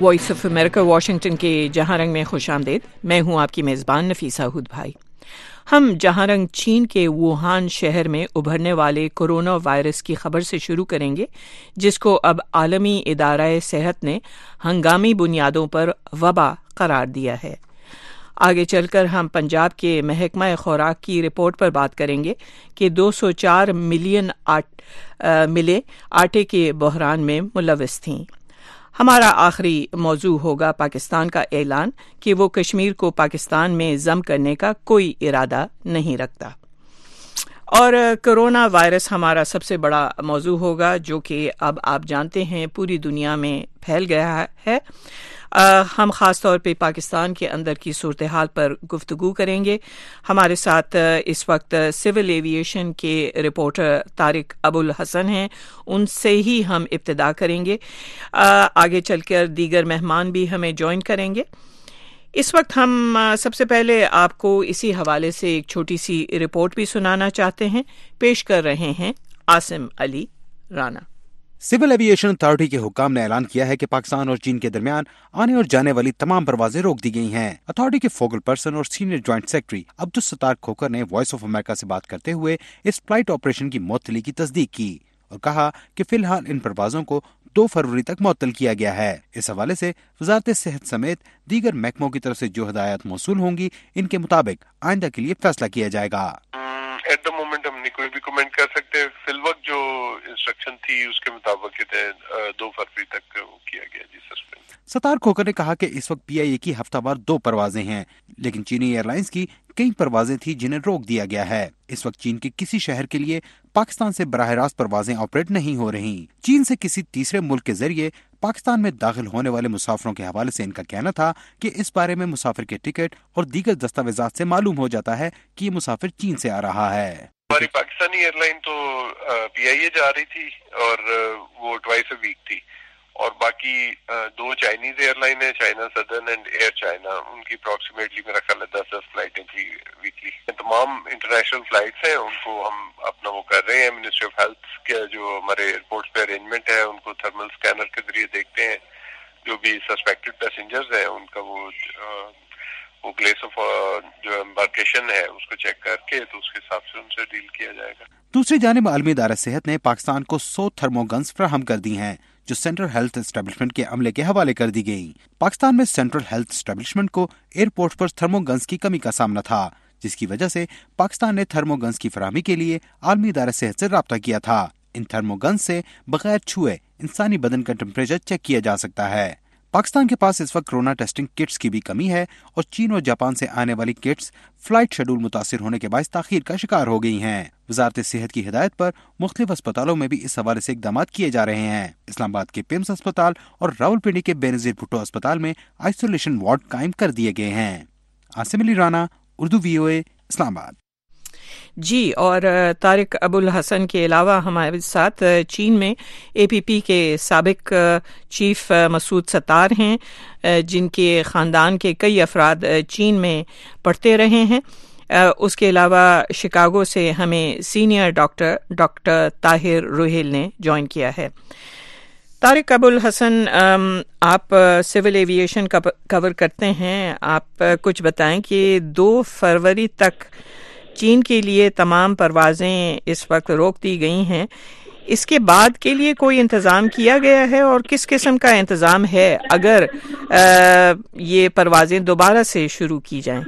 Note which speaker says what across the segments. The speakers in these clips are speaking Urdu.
Speaker 1: वॉइस ऑफ अमेरिका वाशिंगटन के जहां रंग में खुशामदीद। मैं हूं आपकी मेज़बान नफीसा हुद भाई। हम जहां रंग चीन के वुहान शहर में उभरने वाले कोरोना वायरस की खबर से शुरू करेंगे, जिसको अब आलमी इदारा सेहत ने हंगामी बुनियादों पर वबा करार दिया है। आगे चलकर हम पंजाब के महकमा खुराक की रिपोर्ट पर बात करेंगे कि 204 मिलियन मिले आटे के बहरान में मुलविस थीं। हमारा आखिरी मौजू होगा पाकिस्तान का ऐलान कि वो कश्मीर को पाकिस्तान में ज़म करने का कोई इरादा नहीं रखता। और कोरोना वायरस हमारा सबसे बड़ा मौजू होगा, जो कि अब आप जानते हैं पूरी दुनिया में फैल गया है। हम ख़ास तौर पे पाकिस्तान के अंदर की सूरत हाल पर गुफ्तगू करेंगे। हमारे साथ इस वक्त सिविल एविएशन के रिपोर्टर तारिक अबुल हसन हैं, उनसे ही हम इब्तिदा करेंगे। आगे चलकर दीगर मेहमान भी हमें ज्वाइन करेंगे। इस वक्त हम सबसे पहले आपको इसी हवाले से एक छोटी सी रिपोर्ट भी सुनाना चाहते हैं। पेश कर रहे हैं Asim Ali Rana.
Speaker 2: Civil aviation authority के हुक्काम ने ऐलान किया है कि पाकिस्तान और चीन के दरमियान आने और जाने वाली तमाम परवाजें रोक दी गई हैं। अथॉरिटी के फोकल पर्सन और senior joint secretary Abdul Sattar Khokhar ने वॉइस ऑफ अमेरिका से बात करते हुए इस फ्लाइट ऑपरेशन की मुअत्तली की तस्दीक की और कहा कि फिलहाल इन परवाजों को 2 फरवरी तक मुअत्तल किया गया है। इस हवाले से वजारत सेहत समेत दीगर महकमों की तरफ से जो हिदायत मौसूल होंगी, इनके मुताबिक आइंदा के लिए फैसला किया जाएगा।
Speaker 3: एट द मोमेंट हम कोई भी कमेंट कर सकते हैं। फिलवक्त जो इंस्ट्रक्शन थी उसके मुताबिक 2 फरवरी तक किया गया जी सस्पेंड।
Speaker 2: सत्तार खोकर ने कहा कि इस वक्त PIA की हफ्तावार 2 परवाजें हैं, लेकिन चीनी एयरलाइंस की कई परवाजें थी जिन्हें रोक दिया गया है। इस वक्त चीन के किसी शहर के लिए पाकिस्तान से बराह रास्त परवाजें ऑपरेट नहीं हो रही। चीन से किसी तीसरे मुल्क के जरिए पाकिस्तान में दाखिल होने वाले मुसाफिरों के हवाले से इनका कहना था कि इस बारे में मुसाफिर के टिकट और दीगर दस्तावेजात से मालूम हो जाता है कि ये मुसाफिर चीन से आ रहा है।
Speaker 3: हमारी पाकिस्तानी एयरलाइन तो PIA जा रही थी और वो ट्वाइस अ वीक थी, और बाकी 2 चाइनीज एयरलाइन है, China Southern and Air China, उनकी अप्रोक्सीमेटली मेरा ख्याल है 10 फ्लाइटें थी वीकली। तमाम इंटरनेशनल फ्लाइट्स हैं, उनको हम अपना वो कर रहे हैं। मिनिस्ट्री ऑफ हेल्थ के जो हमारे एयरपोर्ट पे अरेंजमेंट है, उनको थर्मल स्कैनर के जरिए देखते हैं। जो भी सस्पेक्टेड पैसेंजर्स हैं उनका वो प्लेस ऑफ जो एम्बार्केशन है उसको चेक करके तो उसके हिसाब से उनसे डील किया जाएगा।
Speaker 2: दूसरी जानिब आलमी इदारा सेहत ने पाकिस्तान को 100 थर्मोगन्स फराहम कर दी हैं, जो सेंट्रल हेल्थ एस्टेब्लिशमेंट के अमले के हवाले कर दी गई। पाकिस्तान में सेंट्रल हेल्थ एस्टेब्लिशमेंट को एयरपोर्ट पर थर्मोगन्स की कमी का सामना था, जिसकी वजह से पाकिस्तान ने थर्मोगन्स की फराहमी के लिए आलमी इदारा सेहत से राब्ता किया था। इन थर्मोगन्स से बगैर छुए इंसानी बदन का टेम्परेचर चेक किया जा सकता है। पाकिस्तान के पास इस वक्त कोरोना टेस्टिंग किट्स की भी कमी है और चीन और जापान से आने वाली किट्स फ्लाइट शेड्यूल मुतासिर होने के बायस ताखीर का शिकार हो गई हैं। वजारत सेहत की हिदायत पर मुख्तलिफ अस्पतालों में भी इस हवाले से इकदाम किए जा रहे हैं। इस्लामाबाद के पिम्स अस्पताल और रावलपिंडी के बेनजीर भुट्टो अस्पताल में आइसोलेशन वार्ड कायम कर दिए गए हैं। आसिम अली राना, उर्दू VOA, इस्लामाबाद।
Speaker 1: जी, और तारिक अबुल हसन के अलावा हमारे साथ चीन में APP के साबिक चीफ मसूद सत्तार हैं, जिनके ख़ानदान के कई अफराद चीन में पढ़ते रहे हैं। उसके अलावा शिकागो से हमें सीनियर डॉक्टर ताहिर रुहेल ने ज्वाइन किया है। तारिक अबुल हसन, आप सिविल एविएशन कवर करते हैं, आप कुछ बताएं कि 2 फरवरी तक चीन के लिए तमाम परवाजें इस वक्त रोक दी गई हैं। इसके बाद के लिए कोई इंतज़ाम किया गया है और किस किस्म का इंतज़ाम है अगर ये परवाजें दोबारा से शुरू की जाएं?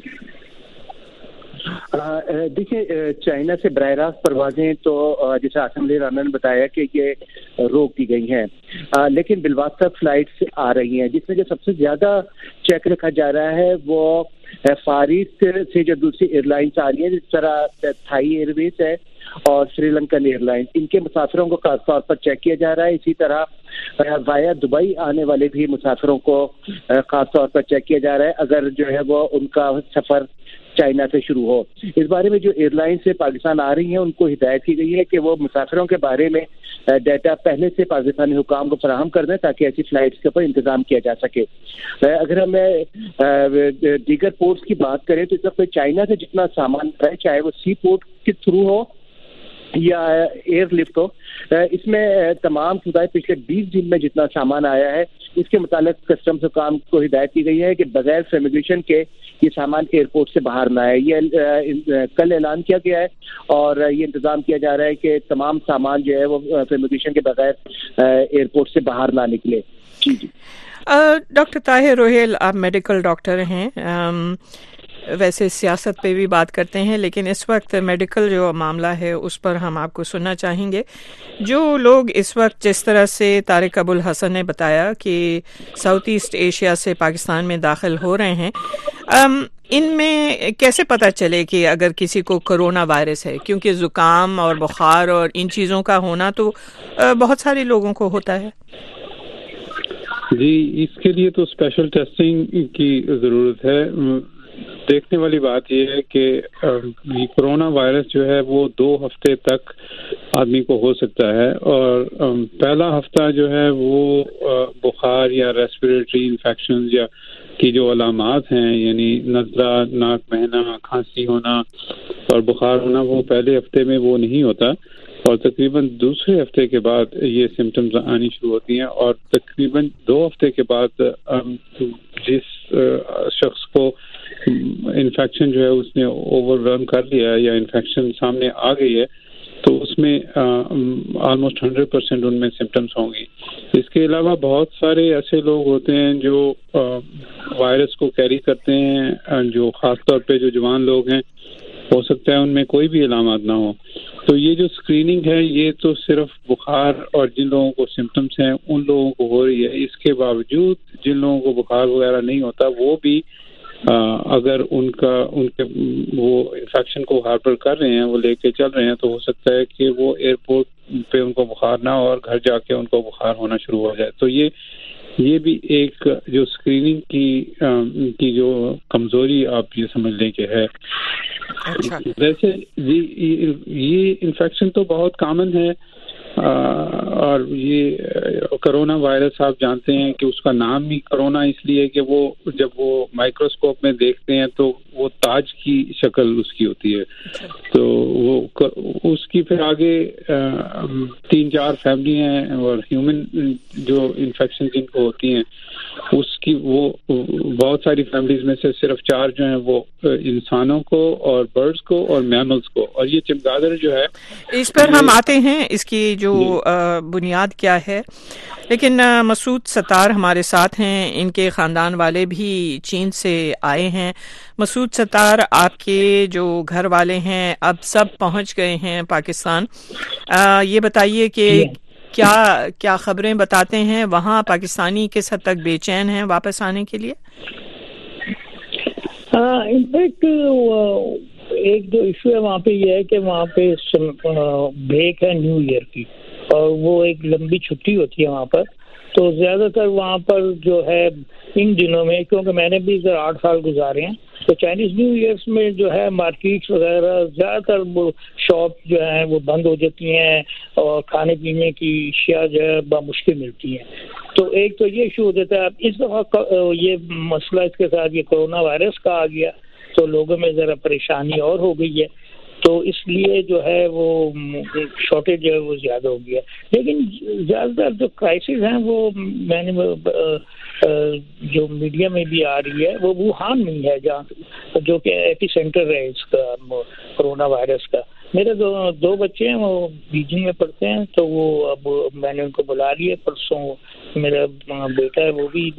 Speaker 4: देखिए, चाइना से बराह रास्त परवाजें तो जैसे आसिम अली राना ने बताया कि ये रोक दी गई हैं, लेकिन बिलवास्ता फ्लाइट्स आ रही हैं, जिसमें जो सबसे ज्यादा चेक रखा जा रहा है वो फार ईस्ट से जो दूसरी एयरलाइंस आ रही है, जिस तरह थाई एयरवेज है और श्रीलंकन एयरलाइंस, इनके मुसाफिरों को खास तौर पर चेक किया जा रहा है। इसी तरह वाया दुबई आने वाले भी मुसाफिरों को खास तौर पर चेक किया जा रहा है, अगर जो है वो उनका सफर चाइना से शुरू हो। इस बारे में जो एयरलाइन से पाकिस्तान आ रही हैं उनको हिदायत की गई है कि वो मुसाफिरों के बारे में डाटा पहले से पाकिस्तानी हुकाम को फराहम कर दें ताकि ऐसी फ्लाइट्स के ऊपर इंतजाम किया जा सके। अगर हम दीगर पोर्ट्स की बात करें तो इस वक्त चाइना से जितना सामान है, चाहे वो सी पोर्ट के थ्रू हो یا ایئر لفٹ ہو، اس میں تمام خدائے پچھلے 20 دن میں جتنا سامان آیا ہے اس کے متعلق کسٹمز حکام کو ہدایت کی گئی ہے کہ بغیر فیمیگیشن کے یہ سامان ایئرپورٹ سے باہر نہ آئے. یہ کل اعلان کیا گیا ہے اور یہ انتظام کیا جا رہا ہے کہ تمام سامان جو ہے وہ فیمیگیشن کے بغیر ایئرپورٹ سے باہر نہ نکلے. جی جی.
Speaker 1: ڈاکٹر طاہر روہیل، آپ میڈیکل ڈاکٹر ہیں، ویسے سیاست پہ بھی بات کرتے ہیں، لیکن اس وقت میڈیکل جو معاملہ ہے اس پر ہم آپ کو سننا چاہیں گے. جو لوگ اس وقت جس طرح سے طارق ابو الحسن نے بتایا کہ ساؤتھ ایسٹ ایشیا سے پاکستان میں داخل ہو رہے ہیں، ان میں کیسے پتہ چلے کہ اگر کسی کو کرونا وائرس ہے؟ کیونکہ زکام اور بخار اور ان چیزوں کا ہونا تو بہت سارے لوگوں کو ہوتا ہے.
Speaker 5: جی، اس کے لیے تو اسپیشل ٹیسٹنگ کی ضرورت ہے. دیکھنے والی بات یہ ہے کہ کرونا وائرس جو ہے وہ 2 ہفتے تک آدمی کو ہو سکتا ہے، اور پہلا ہفتہ جو ہے وہ بخار یا ریسپیریٹری انفیکشن یا کی جو علامات ہیں، یعنی نزلہ، ناک بہنا، کھانسی ہونا اور بخار ہونا، وہ پہلے ہفتے میں وہ نہیں ہوتا، اور تقریباً دوسرے ہفتے کے بعد یہ سمٹمز آنی شروع ہوتی ہیں، اور تقریباً 2 ہفتے کے بعد جس شخص کو انفیکشن جو ہے اس نے اوور رن کر لیا ہے یا انفیکشن سامنے آ گئی ہے، تو اس میں آلموسٹ 100% ان میں سمٹمس ہوں گی. اس کے علاوہ بہت سارے ایسے لوگ ہوتے ہیں جو وائرس کو کیری کرتے ہیں، جو خاص طور پہ جو جوان لوگ ہیں، ہو سکتا ہے ان میں کوئی بھی علامات نہ ہو. تو یہ جو اسکریننگ ہے یہ تو صرف بخار اور جن لوگوں کو سمٹمس ہیں ان لوگوں کو ہو رہی ہے. اس کے باوجود جن لوگوں کو بخار وغیرہ نہیں ہوتا، وہ بھی اگر ان کے وہ انفیکشن کو ہاربر کر رہے ہیں، وہ لے کے چل رہے ہیں، تو ہو سکتا ہے کہ وہ ایئرپورٹ پہ ان کو بخار نہ ہو اور گھر جا کے ان کو بخار ہونا شروع ہو جائے. تو یہ بھی ایک جو اسکریننگ کی جو کمزوری آپ یہ سمجھ لیں کہ ہے. ویسے یہ انفیکشن تو بہت کامن ہے، اور یہ کرونا وائرس آپ جانتے ہیں کہ اس کا نام ہی کرونا اس لیے کہ وہ جب وہ مائکروسکوپ میں دیکھتے ہیں تو وہ تاج کی شکل اس کی ہوتی ہے. تو وہ اس کی پھر آگے 3-4 فیملی ہیں، اور ہیومن جو انفیکشن جن کو ہوتی ہیں اس کی وہ بہت ساری فیملیز میں سے صرف 4 جو ہیں وہ انسانوں کو اور برڈز کو اور میملز کو. اور یہ چمگادڑ جو ہے،
Speaker 1: اس پر ہم آتے ہیں اس کی جو بنیاد کیا ہے. لیکن مسعود ستار ہمارے ساتھ ہیں، ان کے خاندان والے بھی چین سے آئے ہیں. مسعود ستار، آپ کے جو گھر والے ہیں اب سب پہنچ گئے ہیں پاکستان. یہ بتائیے کہ کیا خبریں بتاتے ہیں وہاں پاکستانی کس حد تک بے چین ہیں واپس آنے کے لیے؟
Speaker 6: انفیکٹ ایک جو ایشو ہے وہاں پہ یہ ہے کہ وہاں پہ بریک ہے نیو ایئر کی، اور وہ ایک لمبی چھٹی ہوتی ہے وہاں پر. تو زیادہ تر وہاں پر جو ہے ان دنوں میں، کیونکہ میں نے بھی ادھر 8 سال گزارے ہیں، تو چائنیز نیو ایئرس میں جو ہے مارکیٹس وغیرہ زیادہ تر وہ شاپ جو ہیں وہ بند ہو جاتی ہیں، اور کھانے پینے کی اشیاء جو ہے بمشکل ملتی ہیں. تو ایک تو یہ ایشو ہو جاتا ہے. اب اس دفعہ یہ مسئلہ اس کے ساتھ یہ کرونا وائرس کا آ گیا تو لوگوں میں ذرا پریشانی اور ہو گئی ہے، تو اس لیے جو ہے وہ شارٹیج جو ہے وہ زیادہ ہو گیا. لیکن زیادہ تر جو کرائسس ہیں وہ میں نے جو میڈیا میں بھی آ رہی ہے وہ ووہان نہیں ہے، جہاں جو کہ ایپی سینٹر ہے اس کا کرونا وائرس کا. میرے 2 بچے ہیں، وہ بیجنگ میں پڑھتے ہیں، تو وہ اب میں نے ان کو بلا لیے. پرسوں میرا بیٹا ہے وہ بھی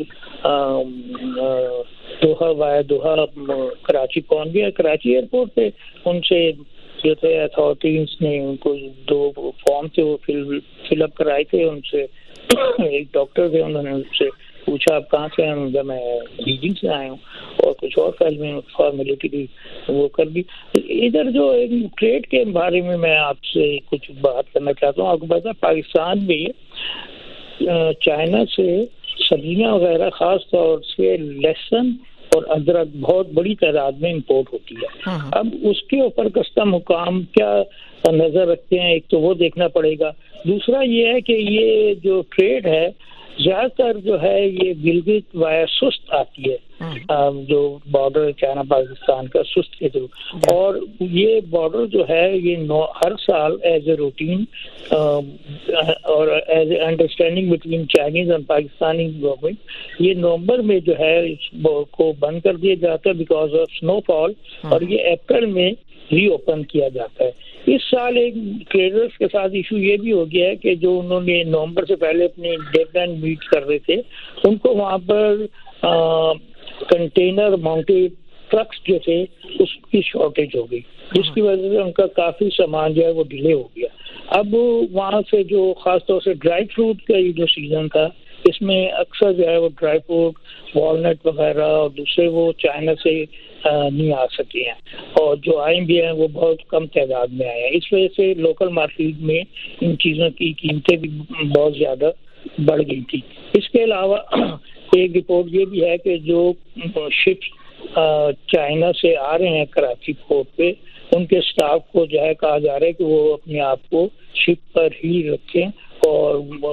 Speaker 6: دوحہ کراچی پہنچ گیا. کراچی ایئرپورٹ پہ ان سے جو تھے اتھارٹیز نے ان کو 2 فارم تھے وہ فل اپ کرائے تھے. ان سے ایک ڈاکٹر تھے، انہوں نے ان سے پوچھا آپ کہاں سے ہیں؟ میں بیجنگ سے آیا ہوں، اور کچھ اور فائل میں فارمیلٹی بھی وہ کر دی. ادھر جو ٹریڈ کے بارے میں آپ سے کچھ بات کرنا چاہتا ہوں. آپ کو پتا پاکستان میں چائنا سے سبزیاں وغیرہ خاص طور سے لہسن اور ادرک بہت بڑی تعداد میں امپورٹ ہوتی ہے. اب اس کے اوپر کسٹم حکام کیا نظر رکھتے ہیں، ایک تو وہ دیکھنا پڑے گا. دوسرا یہ ہے کہ یہ جو ٹریڈ ہے زیادہ تر جو ہے یہ گلگت وایا سست آتی ہے، جو بارڈر چائنا پاکستان کا سست کے تھرو. اور یہ بارڈر جو ہے یہ ہر سال ایز اے روٹین اور as a understanding between Chinese اور پاکستانی گورنمنٹ یہ نومبر میں جو ہے اس کو بند کر دیا جاتا ہے بیکاز آف سنو فال, اور یہ اپریل میں ری اوپن کیا جاتا ہے. اس سال ایک ٹریڈرز کے ساتھ ایشو یہ بھی ہو گیا ہے کہ جو انہوں نے نومبر سے پہلے اپنے ڈیڈ لائن میٹ کر رہے تھے ان کو وہاں پر کنٹینر ماؤنٹیڈ ٹرکس جو تھے اس کی شارٹیج ہو گئی, جس کی وجہ سے ان کا کافی سامان جو ہے وہ ڈیلے ہو گیا. اب وہاں سے جو خاص طور سے ڈرائی فروٹ کا جو سیزن تھا اس میں اکثر جو ہے وہ ڈرائی فروٹ والنٹ وغیرہ اور دوسرے وہ چائنا سے نہیں آ سکے ہیں, اور جو آئے بھی ہیں وہ بہت کم تعداد میں آئے ہیں. اس وجہ سے لوکل مارکیٹ میں ان چیزوں کی قیمتیں بھی بہت زیادہ بڑھ گئی تھی. اس کے علاوہ ایک رپورٹ یہ بھی ہے کہ جو شپس چائنا سے آ رہے ہیں کراچی پورٹ پہ ان کے سٹاف کو جو ہے کہا جا رہا ہے کہ وہ اپنے آپ کو شپ پر ہی رکھیں, اور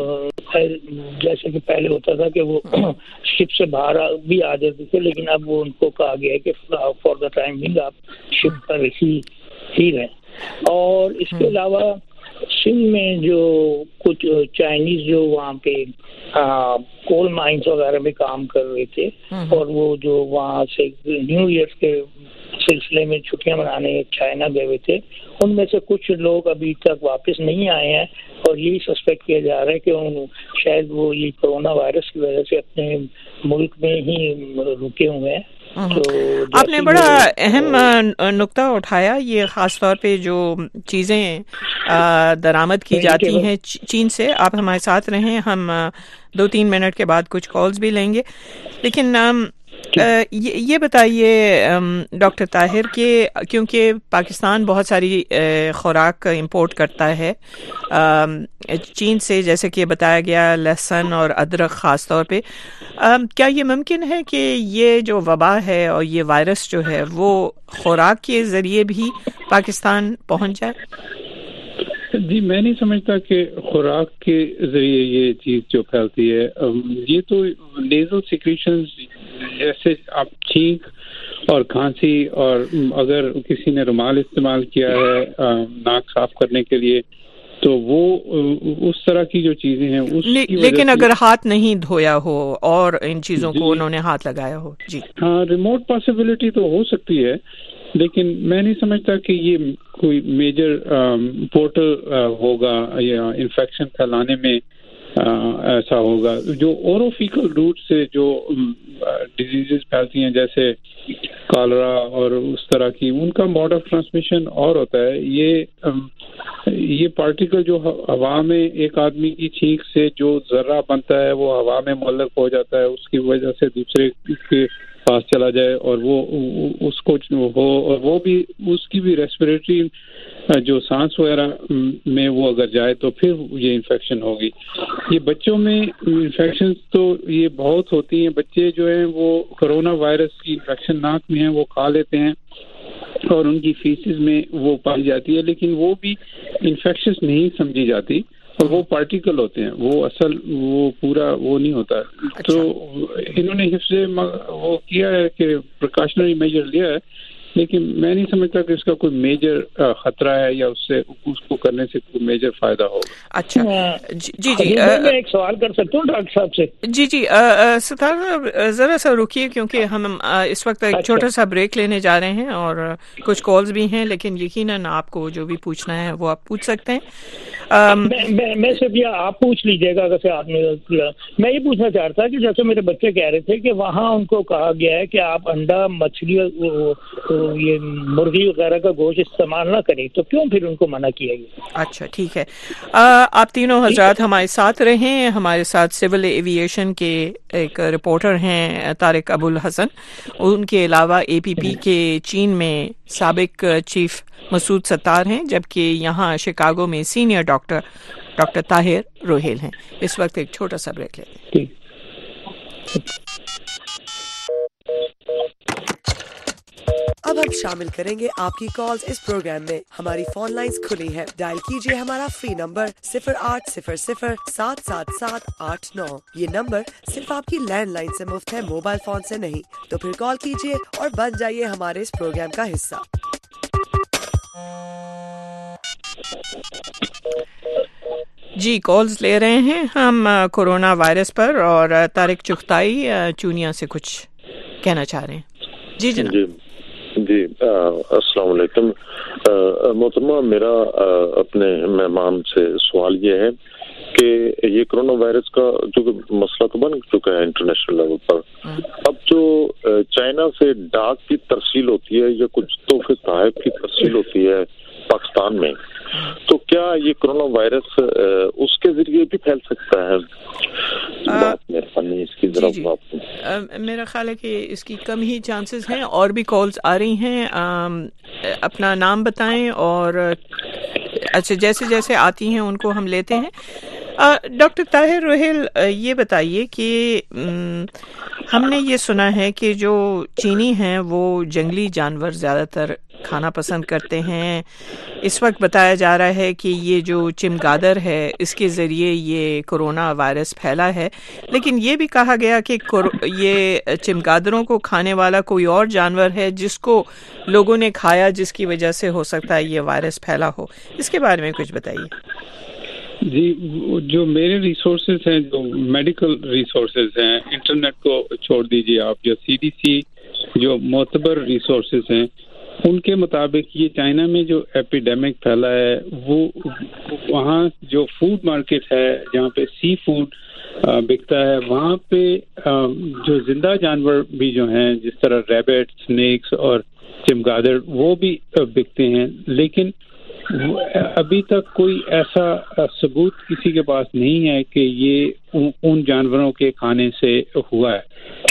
Speaker 6: جیسے کہ پہلے ہوتا تھا کہ وہ شپ سے باہر بھی آ جاتے تھے, لیکن اب وہ ان کو کہا گیا ہے کہ فار دا ٹائم بینگ آپ شپ پر ہی رہیں. اور اس کے علاوہ سندھ میں جو کچھ چائنیز جو وہاں پہ کول مائنس وغیرہ میں کام کر رہے تھے اور وہ جو وہاں سے نیو ایئر کے سلسلے میں چھٹیاں منانے چائنا گئے ہوئے تھے, ان میں سے کچھ لوگ ابھی تک واپس نہیں آئے ہیں, اور یہی سسپیکٹ کیا جا رہا ہے کہ شاید وہ یہ کورونا وائرس کی وجہ سے اپنے ملک میں ہی رکے ہوئے ہیں.
Speaker 1: آپ نے بڑا اہم نقطہ اٹھایا, یہ خاص طور پہ جو چیزیں درآمد کی جاتی ہیں چین سے. آپ ہمارے ساتھ رہیں, ہم 2-3 منٹ کے بعد کچھ کالز بھی لیں گے, لیکن یہ بتائیے ڈاکٹر طاہر کہ کیونکہ پاکستان بہت ساری خوراک امپورٹ کرتا ہے چین سے, جیسے کہ بتایا گیا لہسن اور ادرک خاص طور پہ, کیا یہ ممکن ہے کہ یہ جو وبا ہے اور یہ وائرس جو ہے وہ خوراک کے ذریعے بھی پاکستان پہنچ جائے؟
Speaker 5: جی میں نہیں سمجھتا کہ خوراک کے ذریعے یہ چیز جو پھیلتی ہے, یہ تو نیزل سیکریشنز جیسے آپ چھینک اور کھانسی, اور اگر کسی نے رومال استعمال کیا ہے ناک صاف کرنے کے لیے تو وہ اس طرح کی جو چیزیں ہیں اس
Speaker 1: لیکن اگر ہاتھ نہیں دھویا ہو اور ان چیزوں کو انہوں نے ہاتھ لگایا ہو, جی
Speaker 5: ہاں ریموٹ پاسبلٹی تو ہو سکتی ہے, لیکن میں نہیں سمجھتا کہ یہ کوئی میجر پورٹل ہوگا یا انفیکشن پھیلانے میں ایسا ہوگا. جو اوروفیکل روٹ سے جو ڈیزیزز پھیلتی ہیں جیسے کالرا اور اس طرح کی, ان کا موڈ آف ٹرانسمیشن اور ہوتا ہے. یہ پارٹیکل جو ہوا میں ایک آدمی کی چھینک سے جو ذرہ بنتا ہے وہ ہوا میں معلق ہو جاتا ہے, اس کی وجہ سے دوسرے کے پاس چلا جائے اور وہ اس کو ہو, اور وہ بھی اس کی بھی ریسپریٹری جو سانس وغیرہ میں وہ اگر جائے تو پھر یہ انفیکشن ہوگی. یہ بچوں میں انفیکشن تو یہ بہت ہوتی ہیں, بچے جو ہیں وہ کرونا وائرس کی انفیکشن ناک میں ہیں وہ کھا لیتے ہیں اور ان کی فیسز میں وہ پائی جاتی ہے, لیکن وہ بھی انفیکشس نہیں سمجھی جاتی اور وہ پارٹیکل ہوتے ہیں, وہ اصل وہ پورا وہ نہیں ہوتا. تو انہوں نے حفظ وہ کیا ہے کہ پریکاشنری میجر لیا ہے, لیکن میں نہیں سمجھتا کہ اس کا کوئی میجر خطرہ ہے یا اس کو کرنے سے کوئی میجر فائدہ ہوگا.
Speaker 1: اچھا جی
Speaker 6: میں ایک سوال کر سکتا ہوں ڈاکٹر صاحب سے؟
Speaker 1: جی ستار ذرا سا رکیے کیونکہ ہم اس وقت ایک چھوٹا سا بریک لینے جا رہے ہیں اور کچھ کالز بھی ہیں, لیکن یقیناً آپ کو جو بھی پوچھنا ہے وہ آپ پوچھ سکتے ہیں.
Speaker 6: میں صرف آپ پوچھ لیجیے گا اگر آپ نے. میں یہ پوچھنا چاہتا کہ جیسے میرے بچے کہہ رہے تھے کہ وہاں ان کو کہا گیا ہے کہ آپ انڈا مچھلی یہ مرغی وغیرہ کا گوشت استعمال نہ کریں, تو کیوں پھر ان کو منع کیا گیا؟
Speaker 1: اچھا ٹھیک ہے, آپ تینوں حضرات ہمارے ساتھ رہیں. ہمارے ساتھ سول ایویشن کے ایک رپورٹر ہیں طارق ابو الحسن, ان کے علاوہ اے پی پی کے چین میں سابق چیف مسعود ستار ہیں, جبکہ یہاں شکاگو میں سینئر ڈاکٹر طاہر روہیل ہیں. اس وقت ایک چھوٹا سا بریک لیتے ہیں.
Speaker 7: اب اب شامل کریں گے آپ کی کالز اس پروگرام میں. ہماری فون لائنز کھلی ہیں. ڈائل کیجئے ہمارا فری نمبر 0800-777-89. یہ نمبر صرف آپ کی لینڈ لائن سے مفت ہے, موبائل فون سے نہیں. تو پھر کال کیجئے اور بن جائیے ہمارے اس پروگرام کا حصہ.
Speaker 1: جی کالز لے رہے ہیں ہم کورونا وائرس پر, اور طارق چغتائی چونیا سے کچھ کہنا چاہ رہے ہیں. جی جناب.
Speaker 8: جی السلام علیکم محترمہ. میرا اپنے مہمان سے سوال یہ ہے کہ یہ کرونا وائرس کا جو مسئلہ تو بن چکا ہے انٹرنیشنل لیول پر, اب جو چائنا سے ڈاک کی ترسیل ہوتی ہے یا کچھ تحفے تحائف کی ترسیل ہوتی ہے پاکستان میں, تو کیا یہ کرونا وائرس اس کے ذریعے بھی پھیل سکتا ہے؟ اس کی ذرا
Speaker 1: میرا خیال ہے کہ اس کی کم ہی چانسز ہیں. اور بھی کالز آ رہی ہیں, اپنا نام بتائیں اور اچھا جیسے جیسے آتی ہیں ان کو ہم لیتے ہیں. ڈاکٹر طاہر روہیل, یہ بتائیے کہ ہم نے یہ سنا ہے کہ جو چینی ہیں وہ جنگلی جانور زیادہ تر کھانا پسند کرتے ہیں. اس وقت بتایا جا رہا ہے کہ یہ جو چمگادڑ ہے اس کے ذریعے یہ کورونا وائرس پھیلا ہے, لیکن یہ بھی کہا گیا کہ یہ چمگادڑوں کو کھانے والا کوئی اور جانور ہے جس کو لوگوں نے کھایا, جس کی وجہ سے ہو سکتا ہے یہ وائرس پھیلا ہو. اس کے بارے میں کچھ بتائیے.
Speaker 5: جی جو میرے ریسورسز ہیں, جو میڈیکل ریسورسز ہیں, انٹرنیٹ کو چھوڑ دیجیے آپ, جو CDC جو معتبر ریسورسز ہیں ان کے مطابق یہ چائنا میں جو ایپیڈیمک پھیلا ہے وہ وہاں جو فوڈ مارکیٹ ہے جہاں پہ سی فوڈ بکتا ہے, وہاں پہ جو زندہ جانور بھی جو ہیں جس طرح ریبٹ, سنیکس اور چمگادڑ وہ بھی بکتے ہیں, لیکن ابھی تک کوئی ایسا ثبوت کسی کے پاس نہیں ہے کہ یہ ان جانوروں کے کھانے سے ہوا ہے.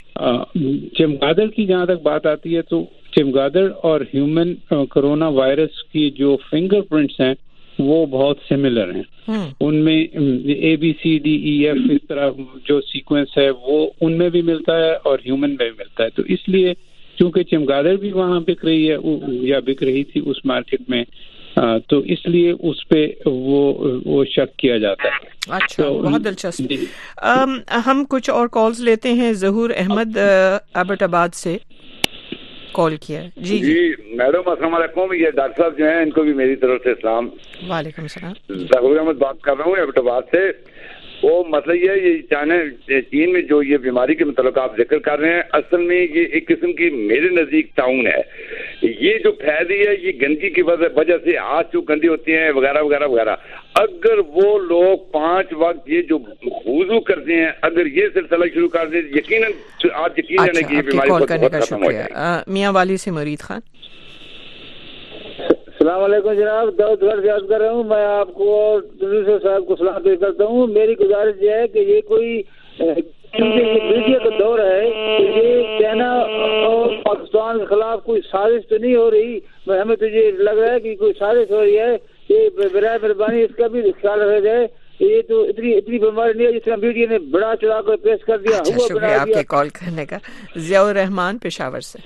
Speaker 5: چمگادڑ کی جہاں تک بات آتی ہے تو چمگادڑ اور ہیومن کرونا وائرس کی جو فنگر پرنٹس ہیں وہ بہت سملر ہیں. ان میں ABCDEF اس طرح جو سیکوینس ہے وہ ان میں بھی ملتا ہے اور ہیومن میں بھی ملتا ہے. تو اس لیے چونکہ چمگادڑ بھی وہاں بک رہی ہے یا بک رہی تھی اس مارکیٹ میں, تو اس لیے اس پہ وہ شک کیا جاتا ہے.
Speaker 1: اچھا, بہت دلچسپ. ہم کچھ اور کالز لیتے ہیں. ظہور احمد ایبٹ آباد سے کال کیا. جی
Speaker 9: میڈم السلام علیکم. یہ ڈاکٹر صاحب جو ہیں ان کو بھی میری طرف سے السلام.
Speaker 1: وعلیکم السلام.
Speaker 9: ظہور احمد بات کر رہا ہوں ایبٹ آباد سے. وہ مسئلہ یہ ہے, یہ چین میں جو یہ بیماری کے متعلق آپ ذکر کر رہے ہیں, اصل میں یہ ایک قسم کی میرے نزدیک تعاون ہے. یہ جو پھیل رہی ہے یہ گندگی کی وجہ سے, ہاتھ جو گندی ہوتی ہیں وغیرہ وغیرہ وغیرہ. اگر وہ لوگ 5 وقت یہ جو وضو کرتے ہیں اگر یہ سلسلہ شروع کر دیں, یقیناً آپ یقین جانے کی بیماری بہت ختم ہو جائے.
Speaker 1: میاں والی سے مرید خان.
Speaker 6: السلام علیکم جناب, دعوت گھر سے عرض کر رہا ہوں. میں آپ کو اور صاحب کو سلام پیش کرتا ہوں. میری گزارش یہ ہے کہ یہ کوئی میڈیا کا دور ہے, یہ چائنا اور پاکستان کے خلاف کوئی سازش تو نہیں ہو رہی. ہمیں تو یہ لگ رہا ہے کہ کوئی سازش ہو رہی ہے. یہ برائے مہربانی اس کا بھی خیال رکھا جائے. یہ تو اتنی بیماری نہیں ہے جس طرح میڈیا نے بڑا چڑھا کر پیش کر دیا.
Speaker 1: شکریہ آپ کے کال کرنے کا. ضیاء الرحمان پشاور سے.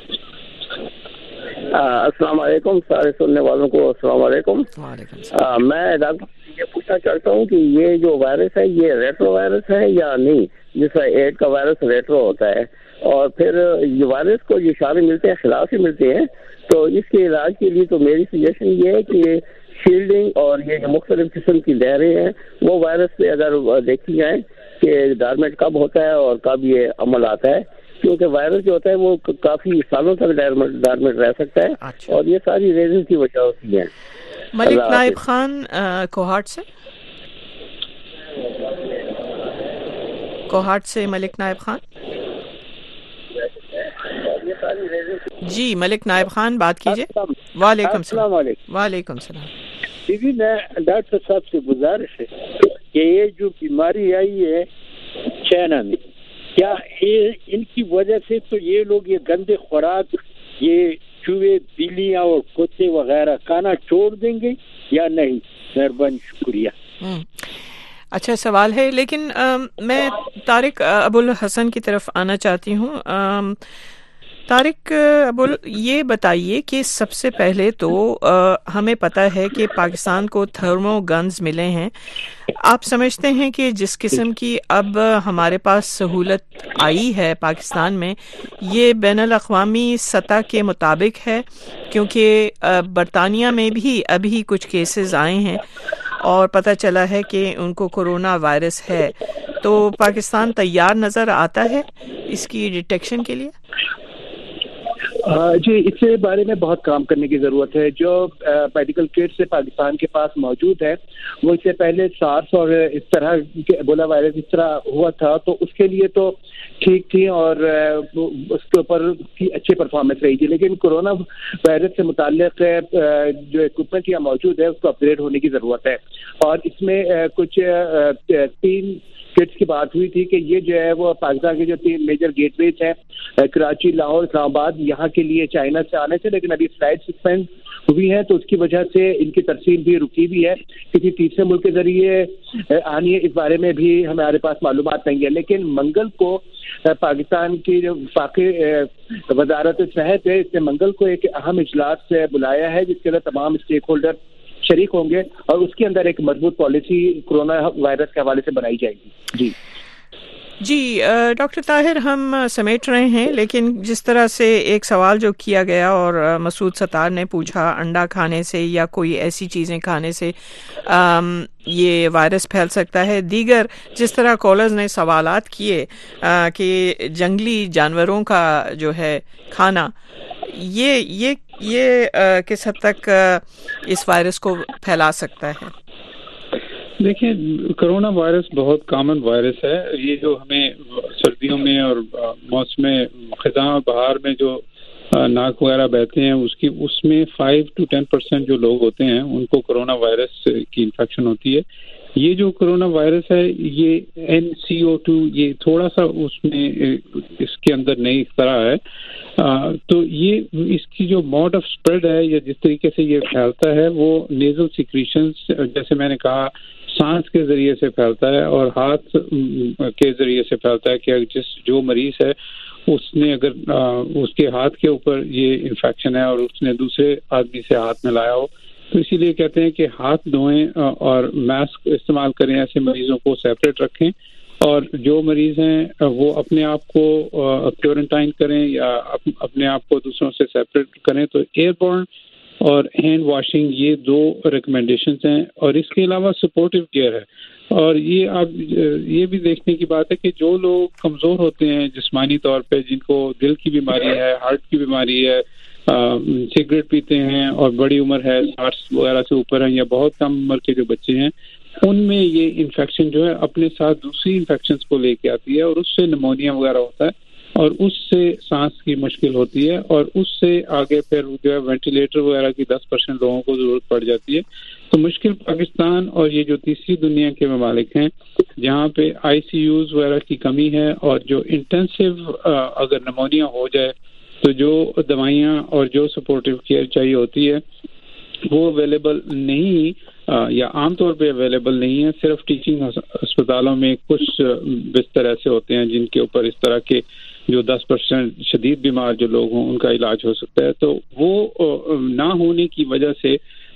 Speaker 10: السلام علیکم سارے سننے والوں کو. السلام علیکم. میں ڈاکٹر یہ پوچھنا چاہتا ہوں کہ یہ جو وائرس ہے یہ ریٹرو وائرس ہے یا نہیں, جس طرح ایڈ کا وائرس ریٹرو ہوتا ہے, اور پھر یہ وائرس کو جو اشارے ملتے ہیں خلاف ہی ملتے ہیں, تو اس کے علاج کے لیے تو میری سجیشن یہ ہے کہ شیلڈنگ اور یہ جو مختلف قسم کی لہریں ہیں وہ وائرس پہ اگر دیکھی جائیں کہ ڈارمنٹ کب ہوتا ہے اور کب یہ عمل آتا ہے, کیونکہ وائرس جو ہوتا ہے وہ کافی سالوں تک ڈارمنٹ رہ سکتا ہے. اور یہ ساری ریزن کی وجہ ہوتی ہے.
Speaker 1: ملک نائب خان کوہاٹ سے ملک نائب خان. جی ملک نائب خان بات کیجیے. وعلیکم السلام. وعلیکم السلام.
Speaker 6: میں ڈاکٹر صاحب سے گزارش ہے کہ یہ جو بیماری آئی ہے چائنا میں, کیا ان کی وجہ سے تو یہ لوگ یہ گندے خوراک, یہ چوہے, بلیاں اور کتے وغیرہ کھانا چھوڑ دیں گے یا نہیں؟ مہربانی, شکریہ.
Speaker 1: اچھا سوال ہے, لیکن میں طارق ابو الحسن کی طرف آنا چاہتی ہوں. طارق ابول، یہ بتائیے کہ سب سے پہلے تو ہمیں پتہ ہے کہ پاکستان کو تھرمو گنز ملے ہیں. آپ سمجھتے ہیں کہ جس قسم کی اب ہمارے پاس سہولت آئی ہے پاکستان میں، یہ بین الاقوامی سطح کے مطابق ہے؟ کیونکہ برطانیہ میں بھی ابھی کچھ کیسز آئے ہیں اور پتہ چلا ہے کہ ان کو کرونا وائرس ہے. تو پاکستان تیار نظر آتا ہے اس کی ڈیٹیکشن کے لیے؟
Speaker 4: جی، اس کے بارے میں بہت کام کرنے کی ضرورت ہے. جو میڈیکل کٹس پاکستان کے پاس موجود ہے وہ اس سے پہلے سارس اور اس طرح کے ایبولا وائرس اس طرح ہوا تھا تو اس کے لیے تو ٹھیک تھی اور اس کے اوپر اچھی پرفارمنس رہی تھی، لیکن کرونا وائرس سے متعلق جو اکوپمنٹ یہاں موجود ہے اس کو اپ گریڈ ہونے کی ضرورت ہے. اور اس میں کچھ 3 کٹس کی بات ہوئی تھی کہ یہ جو ہے وہ پاکستان کے جو 3 میجر گیٹ ویز ہیں، کراچی، لاہور، اسلام آباد، یہاں کے لیے چائنا سے آنے سے، لیکن ابھی فلائٹ سسپینڈ ہوئی ہیں تو اس کی وجہ سے ان کی ترسیل بھی رکی ہوئی ہے. کسی تیسرے ملک کے ذریعے آنی ہے اس بارے میں بھی ہمارے پاس معلومات نہیں ہے. لیکن منگل کو پاکستان کی جو وفاقی وزارت صحت ہے اس نے منگل کو ایک اہم اجلاس بلایا ہے جس کے اندر تمام اسٹیک ہولڈر شریک ہوں گے اور اس کے اندر ایک مضبوط پالیسی کرونا وائرس کے حوالے سے بنائی جائے گی.
Speaker 1: جی ڈاکٹر طاہر، ہم سمیٹ رہے ہیں، لیکن جس طرح سے ایک سوال جو کیا گیا اور مسعود ستار نے پوچھا انڈا کھانے سے یا کوئی ایسی چیزیں کھانے سے یہ وائرس پھیل سکتا ہے، دیگر جس طرح کالرز نے سوالات کیے کہ جنگلی جانوروں کا جو ہے کھانا، یہ کس حد تک اس وائرس کو پھیلا سکتا ہے؟
Speaker 5: دیکھیں، کرونا وائرس بہت کامن وائرس ہے. یہ جو ہمیں سردیوں میں اور موسم خزاں اور بہار میں جو ناک وغیرہ بہتے ہیں اس میں 5 to 10% جو لوگ ہوتے ہیں ان کو کرونا وائرس کی انفیکشن ہوتی ہے. یہ جو کرونا وائرس ہے یہ NCO2 یہ تھوڑا سا اس میں اس کے اندر نئی اختراع ہے. تو یہ اس کی جو موڈ آف اسپریڈ ہے یا جس طریقے سے یہ پھیلتا ہے وہ نیزل سیکریشنز، جیسے میں نے کہا، سانس کے ذریعے سے پھیلتا ہے اور ہاتھ کے ذریعے سے پھیلتا ہے کہ جو مریض ہے اس نے اگر اس کے ہاتھ کے اوپر یہ انفیکشن ہے اور اس نے دوسرے آدمی سے ہاتھ ملایا ہو تو اسی لیے کہتے ہیں کہ ہاتھ دھوئیں اور ماسک استعمال کریں، ایسے مریضوں کو سیپریٹ رکھیں. اور جو مریض ہیں وہ اپنے آپ کو کوارنٹائن کریں یا اپنے آپ کو دوسروں سے سیپریٹ کریں. تو ایئر بورن اور ہینڈ واشنگ یہ 2 ریکمنڈیشنز ہیں. اور اس کے علاوہ سپورٹیو کیئر ہے. اور یہ اب یہ بھی دیکھنے کی بات ہے کہ جو لوگ کمزور ہوتے ہیں جسمانی طور پہ، جن کو دل کی بیماری ہے، ہارٹ کی بیماری ہے، سگریٹ پیتے ہیں اور بڑی عمر ہے، 60 وغیرہ سے اوپر ہیں، یا بہت کم عمر کے جو بچے ہیں، ان میں یہ انفیکشن جو ہے اپنے ساتھ دوسری انفیکشنز کو لے کے آتی ہے اور اس سے نمونیا وغیرہ ہوتا ہے اور اس سے سانس کی مشکل ہوتی ہے اور اس سے آگے پھر جو ہے وینٹیلیٹر وغیرہ کی 10% لوگوں کو ضرورت پڑ جاتی ہے. تو مشکل پاکستان اور یہ جو تیسری دنیا کے ممالک ہیں جہاں پہ ICUs وغیرہ کی کمی ہے اور جو انٹینسو اگر نمونیا ہو جائے تو جو دوائیاں اور جو سپورٹیو کیئر چاہیے ہوتی ہے وہ اویلیبل نہیں یا عام طور پہ اویلیبل نہیں ہے. صرف ٹیچنگ اسپتالوں میں کچھ بستر ایسے ہوتے ہیں جن کے اوپر اس طرح کے جو 10% شدید بیمار جو لوگ ہوں ان کا علاج ہو سکتا ہے. تو وہ نہ ہونے کی وجہ سے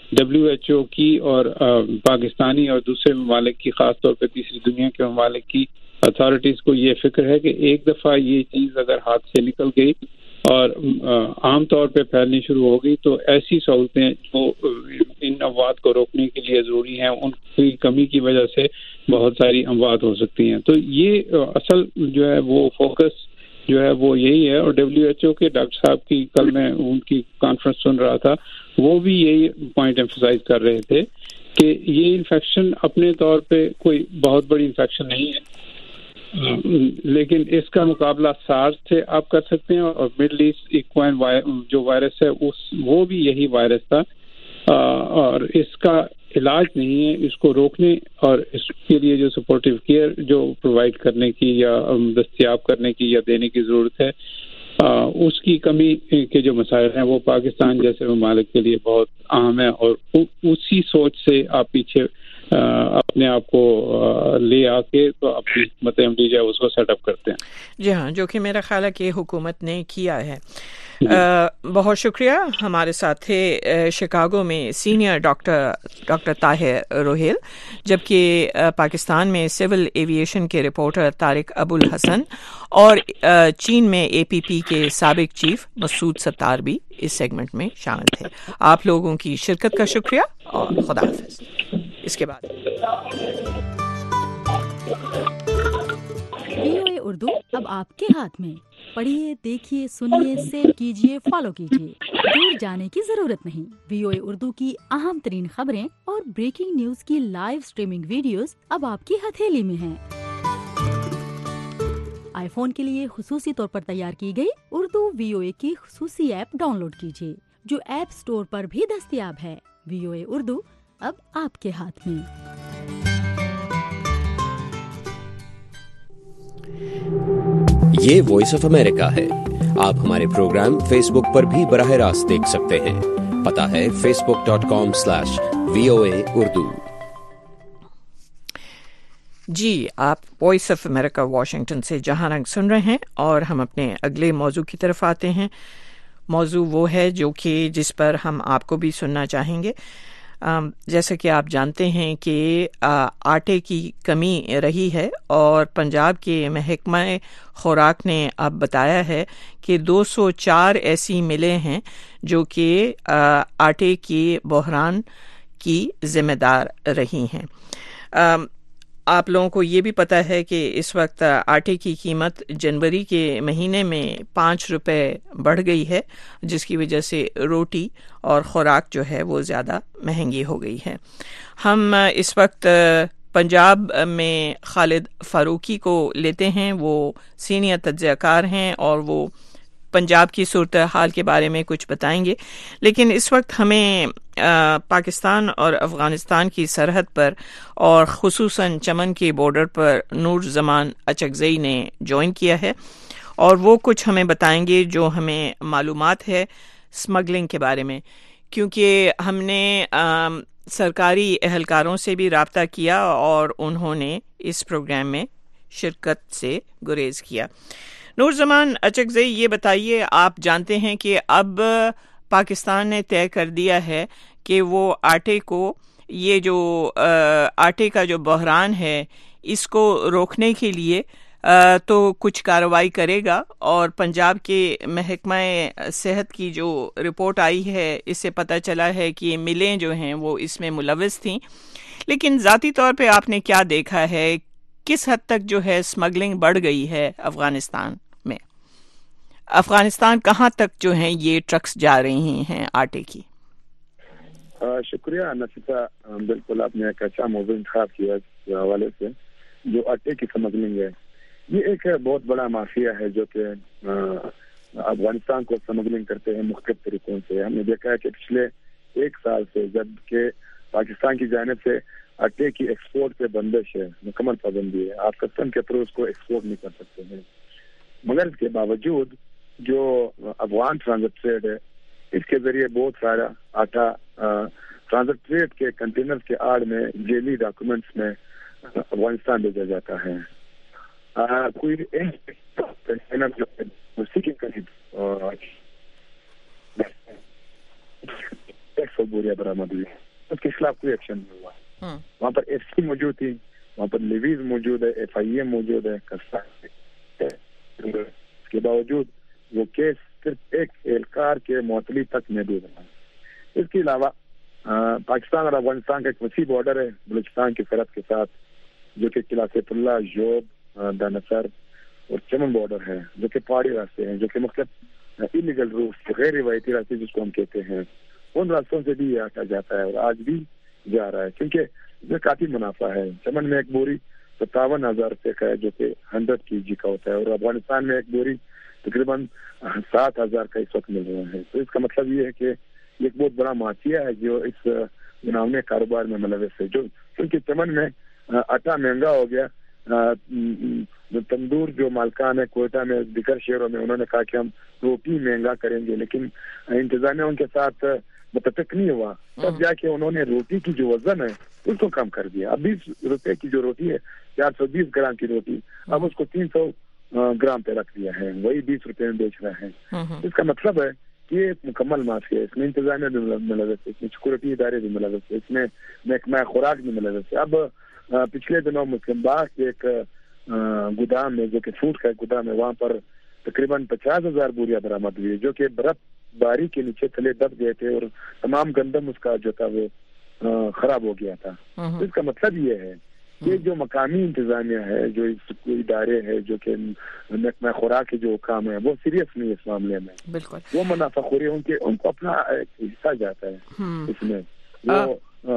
Speaker 5: WHO کی اور پاکستانی اور دوسرے ممالک کی، خاص طور پہ تیسری دنیا کے ممالک کی اتھارٹیز کو یہ فکر ہے کہ ایک دفعہ یہ چیز اگر ہاتھ سے نکل گئی اور عام طور پہ پھیلنی شروع ہو گئی تو ایسی سہولتیں جو ان اموات کو روکنے کے لیے ضروری ہیں ان کی کمی کی وجہ سے بہت ساری اموات ہو سکتی ہیں. تو یہ اصل جو ہے وہ فوکس جو ہے وہ یہی ہے. اور WHO کے ڈاکٹر صاحب کی کل میں ان کی کانفرنس سن رہا تھا، وہ بھی یہی پوائنٹ ایمفسائز کر رہے تھے کہ یہ انفیکشن اپنے طور پہ کوئی بہت بڑی انفیکشن نہیں ہے، لیکن اس کا مقابلہ سارس سے آپ کر سکتے ہیں. اور مڈل ایسٹ ایکوائن جو وائرس ہے وہ بھی یہی وائرس تھا اور اس کا علاج نہیں ہے. اس کو روکنے اور اس کے لیے جو سپورٹیو کیئر جو پرووائڈ کرنے کی یا دستیاب کرنے کی یا دینے کی ضرورت ہے، اس کی کمی کے جو مسائل ہیں وہ پاکستان جیسے ممالک کے لیے بہت اہم ہے. اور اسی سوچ سے آپ پیچھے اپنے آپ کو لے آ کے تو اپنی حکمت عملی جو ہے اس کو سیٹ اپ کرتے ہیں.
Speaker 1: جی ہاں، جو کہ میرا خیال ہے کہ حکومت نے کیا ہے. بہت شکریہ. ہمارے ساتھ تھے شکاگو میں سینئر ڈاکٹر طاہر روہیل، جبکہ پاکستان میں سول ایویشن کے رپورٹر طارق ابو الحسن اور چین میں APP کے سابق چیف مسعود ستار بھی اس سیگمنٹ میں شامل تھے. آپ لوگوں کی شرکت کا شکریہ اور خدا حافظ. اس کے بعد
Speaker 11: VOA اردو اب آپ کے ہاتھ میں. پڑھیے، دیکھیے، سنیے، سیو کیجیے، فالو کیجیے. دور جانے کی ضرورت نہیں. VOA اردو کی اہم ترین خبریں اور بریکنگ نیوز کی لائیو سٹریمنگ ویڈیوز اب آپ کی ہتھیلی میں ہیں. آئی فون کے لیے خصوصی طور پر تیار کی گئی اردو VOA کی خصوصی ایپ ڈاؤن لوڈ کیجیے، جو ایپ سٹور پر بھی دستیاب ہے. VOA اردو اب آپ کے ہاتھ میں.
Speaker 12: یہ وائس آف امریکہ ہے. آپ ہمارے پروگرام فیس بک پر بھی براہ راست دیکھ سکتے ہیں. پتہ ہے facebook.com/VOA اردو.
Speaker 1: جی، آپ وائس آف امریکہ واشنگٹن سے جہاں رنگ سن رہے ہیں، اور ہم اپنے اگلے موضوع کی طرف آتے ہیں. موضوع وہ ہے جو کہ جس پر ہم آپ کو بھی سننا چاہیں گے. جیسا کہ آپ جانتے ہیں کہ آٹے کی کمی رہی ہے، اور پنجاب کے محکمہ خوراک نے اب بتایا ہے کہ 204 ایسی ملیں ہیں جو کہ آٹے کے بحران کی ذمہ دار رہی ہیں. آپ لوگوں کو یہ بھی پتہ ہے کہ اس وقت آٹے کی قیمت جنوری کے مہینے میں 5 روپے بڑھ گئی ہے، جس کی وجہ سے روٹی اور خوراک جو ہے وہ زیادہ مہنگی ہو گئی ہے. ہم اس وقت پنجاب میں خالد فاروقی کو لیتے ہیں. وہ سینئر تجزیہ کار ہیں اور وہ پنجاب کی صورتحال کے بارے میں کچھ بتائیں گے. لیکن اس وقت ہمیں پاکستان اور افغانستان کی سرحد پر اور خصوصاً چمن کے بارڈر پر نور زمان اچکزئی نے جوائن کیا ہے، اور وہ کچھ ہمیں بتائیں گے جو ہمیں معلومات ہے سمگلنگ کے بارے میں. کیونکہ ہم نے سرکاری اہلکاروں سے بھی رابطہ کیا اور انہوں نے اس پروگرام میں شرکت سے گریز کیا. نور زمان اچکزئی، یہ بتائیے، آپ جانتے ہیں کہ اب پاکستان نے طے کر دیا ہے کہ وہ آٹے کو، یہ جو آٹے کا جو بحران ہے، اس کو روکنے کے لیے تو کچھ کارروائی کرے گا. اور پنجاب کے محکمہ صحت کی جو رپورٹ آئی ہے، اس سے پتہ چلا ہے کہ ملیں جو ہیں وہ اس میں ملوث تھیں. لیکن ذاتی طور پہ آپ نے کیا دیکھا ہے، کس حد تک جو ہے اسمگلنگ بڑھ گئی ہے افغانستان میں؟ افغانستان کہاں تک جو ہیں یہ ٹرکس جا رہی ہیں آٹے کی؟
Speaker 8: شکریہ نفیسہ. بالکل آپ نے ایک اچھا موضوع انتخاب کیا اس حوالے سے. جو آٹے کی اسمگلنگ ہے، یہ ایک بہت بڑا مافیا ہے جو کہ افغانستان کو اسمگلنگ کرتے ہیں مختلف طریقوں سے. ہم نے دیکھا ہے کہ پچھلے 1 سال سے جب کہ پاکستان کی جانب سے آٹے کی ایکسپورٹ پہ بندش ہے، مکمل پابندی ہے، آپ کسٹم کے تھرو اس کو ایکسپورٹ نہیں کر سکتے ہیں. مگر اس کے باوجود جو افغان ٹرانزٹ ٹریڈ ہے، اس کے ذریعے بہت سارا آٹا ٹرانزٹ ٹریڈ کے کنٹینر کے آڑ میں جیلی ڈاکومنٹس میں افغانستان بھیجا جاتا ہے. کوئی کنٹینر جو اسی کے قریب 100 بوریاں برآمد ہوئی، اس کے خلاف کوئی ایکشن نہیں ہوا. وہاں پر FCC موجود تھی، وہاں پر لیویز موجود ہے، FIA موجود ہے. اس کے باوجود وہ کیس صرف ایک اہلکار کے معطلی تک محدود ہے. اس کے علاوہ پاکستان اور افغانستان کا ایک وسیع بارڈر ہے بلوچستان کی سرحد کے ساتھ، جو کہ قلعہ سیف اللہ، جوب، دانسر اور چمن بارڈر ہے، جو کہ پہاڑی راستے ہیں، جو کہ مختلف انلیگل روٹ، غیر روایتی راستے جس کو ہم کہتے ہیں، ان راستوں سے بھی یہ آٹا جاتا ہے اور آج بھی جا رہا ہے، کیونکہ اس میں کافی منافع ہے. چمن میں ایک بوری 57,000 روپے کا ہے جو کہ 100 kg کا ہوتا ہے، اور افغانستان میں ایک بوری تقریباً 7,000 کا اس وقت مل رہا ہے. تو اس کا مطلب یہ ہے کہ یہ ایک بہت بڑا مافیا ہے جو اس مناونے کاروبار میں ملوث ہے. جو کیونکہ چمن میں آٹا مہنگا ہو گیا، تندور جو مالکان ہے کوئٹہ میں، دیگر شہروں میں، انہوں نے کہا کہ ہم روٹی مہنگا کریں گے، لیکن انتظامیہ ان کے ساتھ
Speaker 13: मुतफिक नहीं हुआ, तब जाके उन्होंने रोटी की जो वजन है उसको कम कर दिया। अब 20 रुपए की जो रोटी है, 420 ग्राम की रोटी, अब उसको 300 ग्राम पे रख दिया है, वही 20 रुपए में बेच रहे हैं। इसका मतलब है कि ये एक मुकम्मल माफिया है, इसमें इंतजामिया भी मुलव्वस है, इसमें सिक्योरिटी इदारे भी मुलव्वस है, इसमें महकमा खुराक भी मुलव्वस है। अब पिछले दिनों मुस्लिम बाग के एक गोदाम में, जो कि फूड का गोदाम है, वहाँ पर तकरीबन 50,000 बोरियां बरामद हुई, जो कि बर्फबारी के नीचे तले दब गए थे और तमाम गंदम उसका जो था वो खराब हो गया था। तो इसका मतलब ये है कि जो मकामी इंतजामिया है, जो इदारे है, जो कि महकमा खुराक के जो काम है, वो सीरियस नहीं है इस मामले में। बिल्कुल वो मुनाफाखोरी उनको अपना हिस्सा जाता है इसमें। वो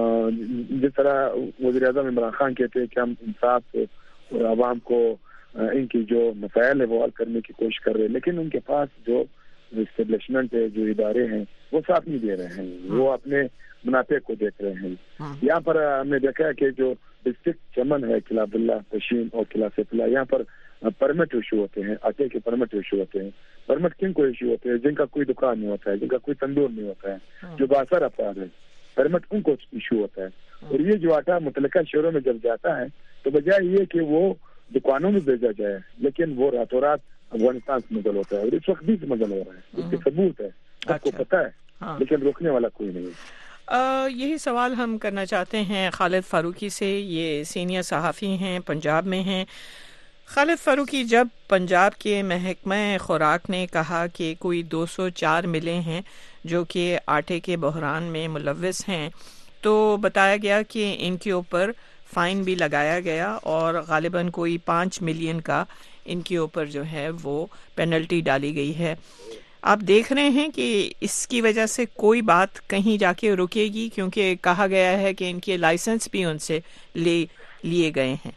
Speaker 13: जिस तरह वज़ीर-ए-आज़म इमरान खान कहते हैं कि हम इंसाफ और आवाम को इनकी जो मसाइल है वो हल करने की कोशिश कर रहे हैं, लेकिन उनके पास जो एस्टेब्लिशमेंट है, जो इदारे हैं, वो साथ नहीं दे रहे हैं, वो अपने मुनाफे को देख रहे हैं। यहाँ पर हमने देखा है कि जो डिस्ट्रिक्ट चमन है, किला अब्दुल्ला, पशीन और किला सैफुल्लाह, यहाँ पर परमिट इशू होते हैं, आटे के परमिट इशू होते हैं। परमिट किन को इशू होते हैं? जिनका कोई दुकान नहीं होता है, जिनका कोई तंदूर नहीं होता है, जो बासर अफराद है, परमिट उनको इशू होता है। और ये जो आटा मुतलका शहरों में जब जाता है तो बजाय ये कि वो दुकानों में भेजा जाए, लेकिन वो रातों रात अफगानिस्तान से स्मगल होता है, और इस वक्त भी स्मगल हो रहा है। इसके सबूत है, सबको पता है, लेकिन रोकने वाला कोई नहीं है।
Speaker 1: यही सवाल हम करना चाहते हैं खालिद फारूकी से। ये सीनियर सहाफ़ी हैं, पंजाब में हैं। खालिद फारूकी, जब पंजाब के महकमा खुराक ने कहा कि कोई 204 मिलें हैं जो कि आटे के बहरान में मुलव्वस हैं, तो बताया गया कि इनके ऊपर फ़ाइन भी लगाया गया और ग़ालिबन कोई 5 मिलियन का इनके ऊपर जो है वो पेनल्टी डाली गई है। आप देख रहे हैं कि इसकी वजह से कोई बात कहीं जाके रुकेगी, क्योंकि कहा गया है कि इनके लाइसेंस भी उनसे लिए गए हैं।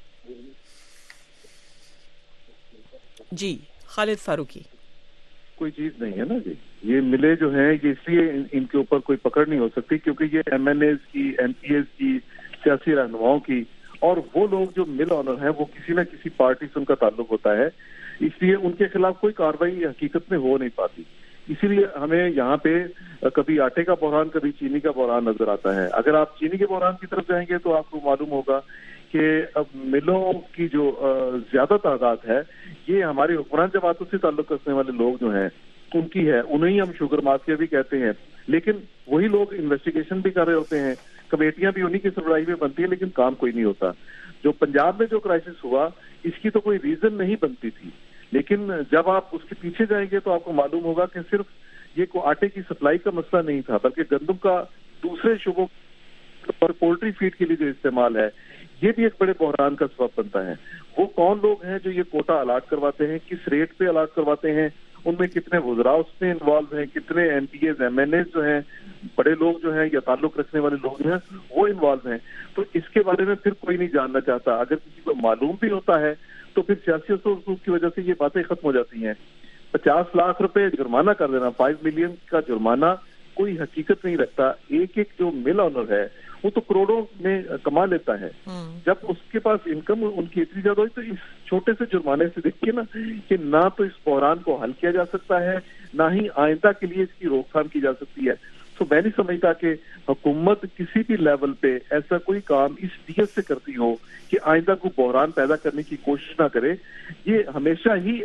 Speaker 1: जी खालिद फारूकी।
Speaker 14: कोई चीज नहीं है ना जी, ये मिले जो है ये इसलिए इनके ऊपर कोई पकड़ नहीं हो सकती क्योंकि ये MNAs की, MPs की, सियासी रहनुमाओं की, और वो लोग जो मिल ऑनर हैं वो किसी न किसी पार्टी से उनका ताल्लुक होता है, इसलिए उनके खिलाफ कोई कार्रवाई हकीकत में हो नहीं पाती। इसीलिए हमें यहाँ पे कभी आटे का बहरान, कभी चीनी का बहरान नजर आता है। अगर आप चीनी के बहरान की तरफ जाएंगे तो आपको मालूम होगा कि अब मिलों की जो ज्यादा तादाद है ये हमारी हुक्मरान जमातों से ताल्लुक रखने वाले लोग जो हैं उनकी है, उन्हें हम शुगर माफिया भी कहते हैं। लेकिन वही लोग इन्वेस्टिगेशन भी कर रहे होते हैं, कमेटियां भी उन्हीं की सरबराही में बनती है, लेकिन काम कोई नहीं होता। जो पंजाब में जो क्राइसिस हुआ इसकी तो कोई रीजन नहीं बनती थी, लेकिन जब आप उसके पीछे जाएंगे तो आपको मालूम होगा कि सिर्फ ये को आटे की सप्लाई का मसला नहीं था, बल्कि गंदम का दूसरे शुबों पर पोल्ट्री फीड के लिए जो इस्तेमाल है ये भी एक बड़े बहरान का सबब बनता है। वो कौन लोग हैं जो ये कोटा अलाट करवाते हैं, किस रेट पे अलाट करवाते हैं, उनमें कितने वुज़रा उसमें इन्वॉल्व हैं, कितने MPs, MNAs जो हैं, बड़े लोग जो हैं या ताल्लुक रखने वाले लोग हैं वो इन्वॉल्व हैं। तो इसके बारे में फिर कोई नहीं जानना चाहता। अगर किसी को मालूम भी होता है तो फिर सियासी उसूल की वजह से ये बातें खत्म हो जाती हैं। 50 लाख रुपए जुर्माना कर देना, 5 मिलियन का जुर्माना कोई हकीकत नहीं रखता। एक एक जो मिल ऑनर है वो तो करोड़ों में कमा लेता है, जब उसके पास इनकम उनकी इतनी ज्यादा हुई तो इस छोटे से जुर्माने से देखिए ना कि ना तो इस बहरान को हल किया जा सकता है, ना ही आइंदा के लिए इसकी रोकथाम की जा सकती है। तो मैं नहीं समझता कि हुकूमत किसी भी लेवल पे ऐसा कोई काम इस नीयत से करती हो कि आइंदा को बहरान पैदा करने की कोशिश ना करे। ये हमेशा ही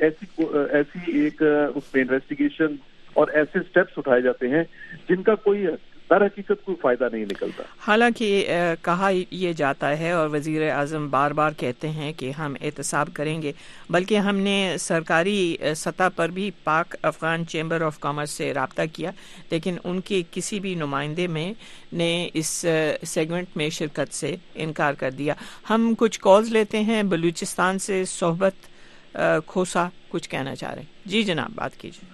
Speaker 14: ऐसी एक उसमें इन्वेस्टिगेशन और ऐसे स्टेप्स उठाए जाते हैं जिनका कोई दर हकीकत कोई फायदा नहीं निकलता।
Speaker 1: हालांकि कहा ये जाता है और वज़ीर आज़म बार बार कहते हैं कि हम एहतसाब करेंगे, बल्कि हमने सरकारी सतह पर भी पाक अफ़गान चैम्बर ऑफ कॉमर्स से रब्ता किया, लेकिन उनके किसी भी नुमाइंदे ने इस सेगमेंट में शिरकत से इनकार कर दिया। हम कुछ कॉल्स लेते हैं। बलूचिस्तान से सोहबत खोसा कुछ कहना चाह रहे हैं। जी जनाब, बात कीजिए।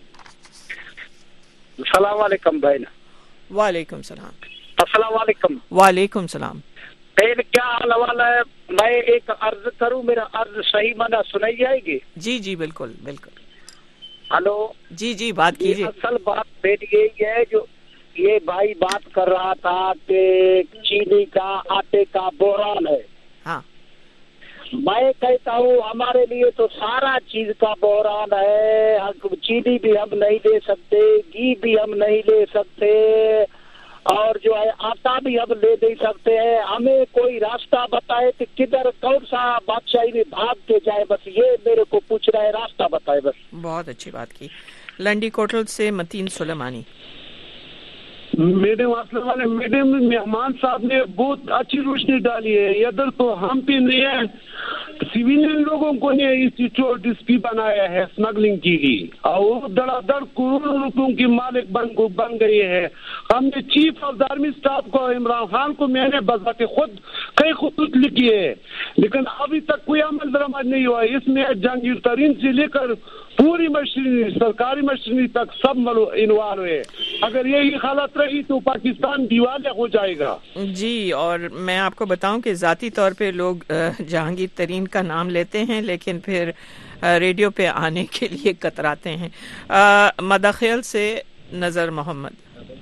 Speaker 15: अस्सलाम वालेकुम भाई।
Speaker 1: वालेकुम सलाम।
Speaker 15: अस्सलाम वालेकुम।
Speaker 1: वालेकुम सलाम।
Speaker 15: क्या हाल है? मैं एक अर्ज करूं, मेरा अर्ज सही माना सुनाई जाएगी?
Speaker 1: जी जी बिल्कुल बिल्कुल।
Speaker 15: हेलो।
Speaker 1: जी जी बात कीजिए।
Speaker 15: असल बात बेट यही है जो ये भाई बात कर रहा था कि चीनी का, आटे का बहरान है।
Speaker 1: हाँ,
Speaker 15: मैं कहता हूँ हमारे लिए तो सारा चीज का बहरान है। चीनी भी हम नहीं ले सकते, घी भी हम नहीं ले सकते, اور جو ہے آٹا بھی اب لے نہیں سکتے ہیں. ہمیں کوئی راستہ بتائے کہ کدھر کون سا بادشاہی میں بھاگ کے جائے, بس یہ میرے کو پوچھ رہا ہے, راستہ بتائے بس.
Speaker 1: بہت اچھی بات کی. لنڈی کوٹل سے متین سلیمانی.
Speaker 16: میڈم السلام علیکم. میڈم مہمان صاحب نے بہت اچھی روشنی ڈالی ہے. ادھر تو ہم پہ نہیں ہے, سویلین لوگوں کو نے اس ڈسپی بنایا ہے اسمگلنگ کی گئی, اور وہ دڑا دڑ کروڑوں روپوں کی مالک بن گئی ہے. ہم نے chief of the army staff کو عمران خان کو میں نے بذات خود کئی خطوط لکھی ہے, لیکن ابھی تک کوئی عمل درآمد نہیں ہوا. اس میں جہانگیر ترین سے لے کر پوری مشینری سرکاری مشینری تک سب انوالو ہے. اگر یہی حالت رہی تو پاکستان دیوالیہ ہو جائے گا.
Speaker 1: جی, اور میں آپ کو بتاؤں کہ ذاتی طور پہ لوگ جہانگیر ترین کا نام لیتے ہیں لیکن پھر ریڈیو پہ آنے کے لیے کتراتے ہیں. مداخل سے نظر محمد.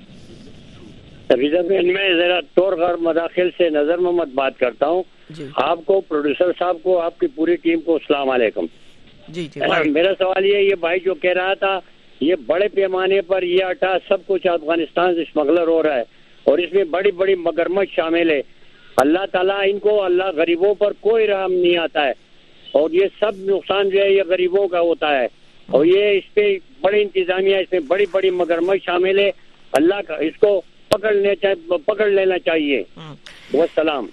Speaker 17: میں ذرا طور غیر مداخل سے نظر محمد بات کرتا ہوں. آپ کو, پروڈیوسر صاحب کو, آپ کی پوری ٹیم کو السلام علیکم.
Speaker 1: جی
Speaker 17: میرا سوال یہ بھائی جو کہہ رہا تھا یہ بڑے پیمانے پر یہ آٹا سب کچھ افغانستان سے اسمگلر ہو رہا ہے اور اس میں بڑی بڑی مگرمچھ شامل ہے. اللہ تعالیٰ ان کو, اللہ غریبوں پر کوئی رحم نہیں آتا ہے اور یہ سب نقصان جو ہے یہ غریبوں کا ہوتا ہے اور یہ اس پہ بڑی انتظامیہ, اس میں بڑی بڑی مگرمچھ شامل ہے. اللہ کا اس کو پکڑ لینا چاہیے. والسلام.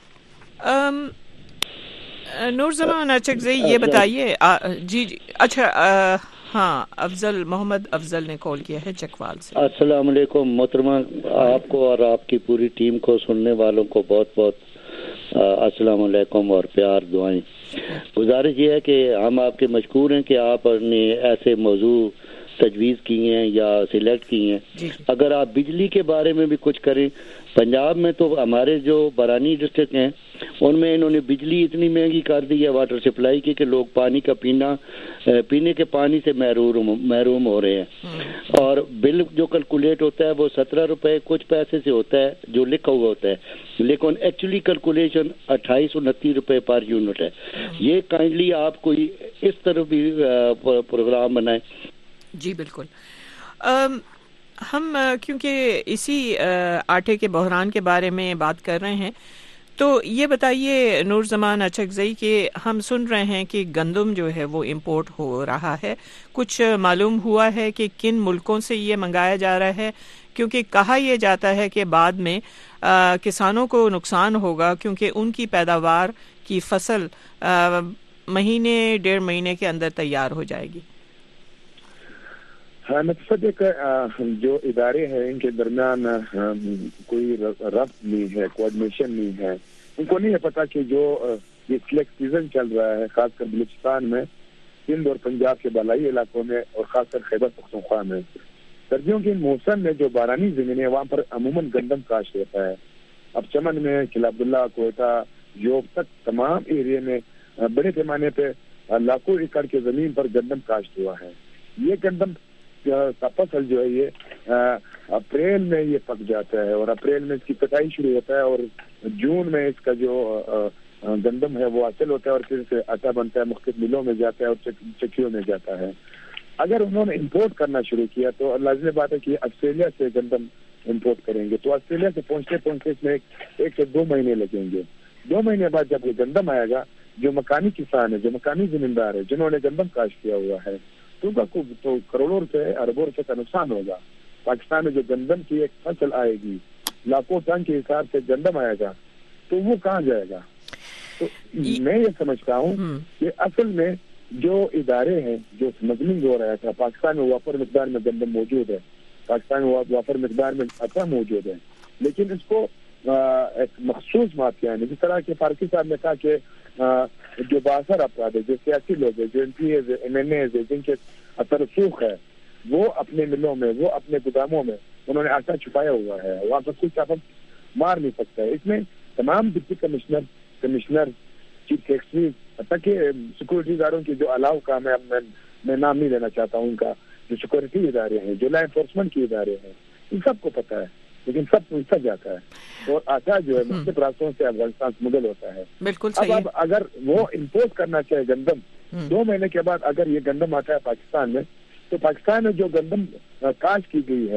Speaker 1: نور زمان اچکزئی, یہ بتائیے. جی اچھا, ہاں, افضل محمد افضل نے کال کیا ہے چکوال سے.
Speaker 18: السلام علیکم محترمہ, آپ کو اور آپ کی پوری ٹیم کو, سننے والوں کو بہت بہت السلام علیکم اور پیار دعائیں. گزارش یہ ہے کہ ہم آپ کے مشکور ہیں کہ آپ نے ایسے موضوع تجویز کی ہیں یا سلیکٹ کی ہیں. اگر آپ بجلی کے بارے میں بھی کچھ کریں, پنجاب میں تو ہمارے جو بارانی ڈسٹرکٹ ہیں ان میں انہوں نے بجلی اتنی مہنگی کر دی ہے واٹر سپلائی کی کہ لوگ پانی کا پینے کے پانی سے محروم ہو رہے ہیں. اور بل جو کیلکولیٹ ہوتا ہے وہ 17 روپے کچھ پیسے سے ہوتا ہے جو لکھا ہوا ہوتا ہے, لیکن ایکچولی کیلکولیشن 28-29 روپے پر یونٹ ہے. یہ کائنڈلی آپ کوئی اس طرح بھی پروگرام بنائیں.
Speaker 1: جی بالکل. ہم کیونکہ اسی آٹے کے بحران کے بارے میں بات کر رہے ہیں تو یہ بتائیے نور زمان اچکزئی کہ ہم سن رہے ہیں کہ گندم جو ہے وہ امپورٹ ہو رہا ہے. کچھ معلوم ہوا ہے کہ کن ملکوں سے یہ منگایا جا رہا ہے؟ کیونکہ کہا یہ جاتا ہے کہ بعد میں کسانوں کو نقصان ہوگا کیونکہ ان کی پیداوار کی فصل مہینے 1.5 مہینے کے اندر تیار ہو جائے گی.
Speaker 13: نتصدق جو ادارے ہیں ان کے درمیان کوئی ربط نہیں ہے, کوآرڈینیشن نہیں ہے. ان کو نہیں ہے پتا کہ جو یہ سلیکٹ سیزن چل رہا ہے خاص کر بلوچستان میں, سندھ اور پنجاب کے بالائی علاقوں میں اور خاص کر خیبر پختونخوا میں, سردیوں کے موسم میں جو بارانی زمینیں وہاں پر عموماً گندم کاشت ہوتا ہے. اب چمن میں, قلعہ عبداللہ, کوئٹہ, جوب تک تمام ایریے میں بڑے پیمانے پہ لاکھوں ایکڑ کے زمین پر گندم کاشت ہوا ہے. یہ گندم کا فصل جو ہے یہ اپریل میں یہ پک جاتا ہے اور اپریل میں اس کی کٹائی شروع ہوتا ہے اور جون میں اس کا جو گندم ہے وہ حاصل ہوتا ہے اور پھر سے آٹا بنتا ہے, مختلف ملوں میں جاتا ہے اور چکیوں میں جاتا ہے. اگر انہوں نے امپورٹ کرنا شروع کیا تو لازمی بات ہے کہ آسٹریلیا سے گندم امپورٹ کریں گے تو آسٹریلیا سے پہنچتے اس میں 1 سے 2 مہینے لگیں گے. 2 مہینے بعد جب یہ گندم آئے گا, جو مکانی کسان ہے, جو مکانی زمیندار ہے, جنہوں نے گندم کاشت کیا ہوا ہے, تو کروڑوں روپے اربوں روپے کا نقصان ہوگا. پاکستان میں جو گندم کی ایک فصل آئے گی, لاکھوں ٹن کے حساب سے گندم آئے گا, تو وہ کہاں جائے گا؟ تو میں یہ سمجھتا ہوں کہ اصل میں جو ادارے ہیں, جو اسمگلنگ ہو رہا تھا, پاکستان میں وافر مقدار میں گندم موجود ہے, پاکستان میں وافر مقدار میں آٹا موجود ہے, لیکن اس کو ایک مخصوص مافیا ہے. جس طرح کے فارسی صاحب نے کہا کہ جو باثر افراد ہے, جو سیاسی لوگ ہیں, جو MP MNAs ہیں, جن کے اثر رسوخ ہے, وہ اپنے ملوں میں, وہ اپنے گوداموں میں انہوں نے آٹا چھپایا ہوا ہے. وہاں پر کوئی چاپا مار نہیں سکتا ہے. اس میں تمام ڈپٹی کمشنر, چیف سیکرٹری, تک کہ سیکورٹی اداروں کی جو الاؤ کام ہے, میں نام نہیں لینا چاہتا ہوں ان کا, جو سیکورٹی ادارے ہیں, جو لا انفورسمنٹ کے ادارے ہیں, ان سب کو پتا ہے, لیکن سب پوچھا جاتا ہے. اور آٹا جو ہے مختلف راستوں سے افغانستان اسمگل ہوتا ہے.
Speaker 1: بالکل
Speaker 13: اب اگر وہ امپورٹ کرنا چاہے گندم, 2 مہینے کے بعد اگر یہ گندم آتا ہے پاکستان میں, تو پاکستان میں جو گندم کاشت کی گئی ہے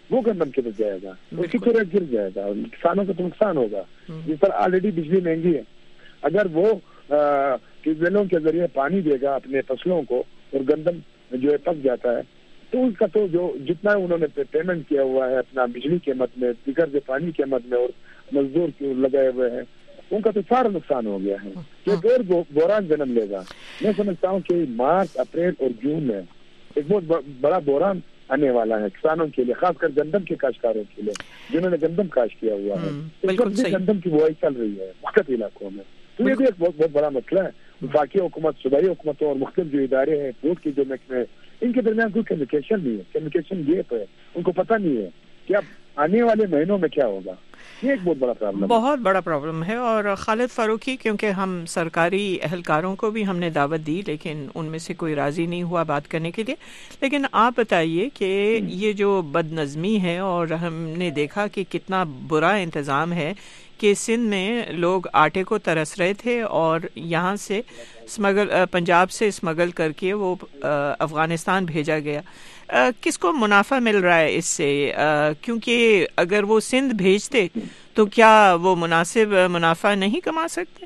Speaker 13: وہ گندم کدھر جائے گا, اس کی تو ریٹ گر جائے گا, کسانوں کو تو نقصان ہوگا. جس پر آلریڈی بجلی مہنگی ہے, اگر وہ ٹیوب ویلوں کے ذریعے پانی دے گا اپنے فصلوں کو اور گندم جو ہے پک جاتا ہے, تو اس کا تو جو جتنا انہوں نے پیمنٹ کیا ہوا ہے اپنا بجلی کی قیمت میں, دیگر جو پانی کی قیمت میں اور مزدور کی لگائے ہوئے ہیں, ان کا تو سارا نقصان ہو گیا ہے. ایک اور بحران جنم لے گا. میں سمجھتا ہوں کہ مارچ, اپریل اور جون میں ایک بہت بڑا بحران آنے والا ہے کسانوں کے لیے, خاص کر گندم کے کاشتکاروں کے لیے جنہوں نے گندم کاشت کیا ہوا ہے. اس وقت بھی گندم کی بوائی چل رہی ہے مختلف علاقوں میں, تو یہ بھی ایک بہت بڑا مسئلہ ہے. وفاقی حکومت, صوبائی حکومتوں اور مختلف جو ادارے ہیں, بورڈ کے جو محکمے, ان کے درمیان کوئی کمیونیکیشن نہیں ہے, کمیونیکیشن گیپ ہے. ان کو پتہ نہیں ہے کہ اب آنے والے مہینوں میں کیا ہوگا. یہ ایک بہت بڑا پرابلم
Speaker 1: ہے. اور خالد فاروقی, کیونکہ ہم سرکاری اہلکاروں کو بھی ہم نے دعوت دی لیکن ان میں سے کوئی راضی نہیں ہوا بات کرنے کے لیے. لیکن آپ بتائیے کہ یہ جو بد نظمی ہے, اور ہم نے دیکھا کہ کتنا برا انتظام ہے کہ سندھ میں لوگ آٹے کو ترس رہے تھے اور یہاں سے پنجاب سے اسمگل کر کے وہ افغانستان بھیجا گیا. کس کو منافع مل رہا ہے اس سے؟ کیونکہ اگر وہ سندھ بھیجتے تو کیا وہ مناسب منافع نہیں کما سکتے؟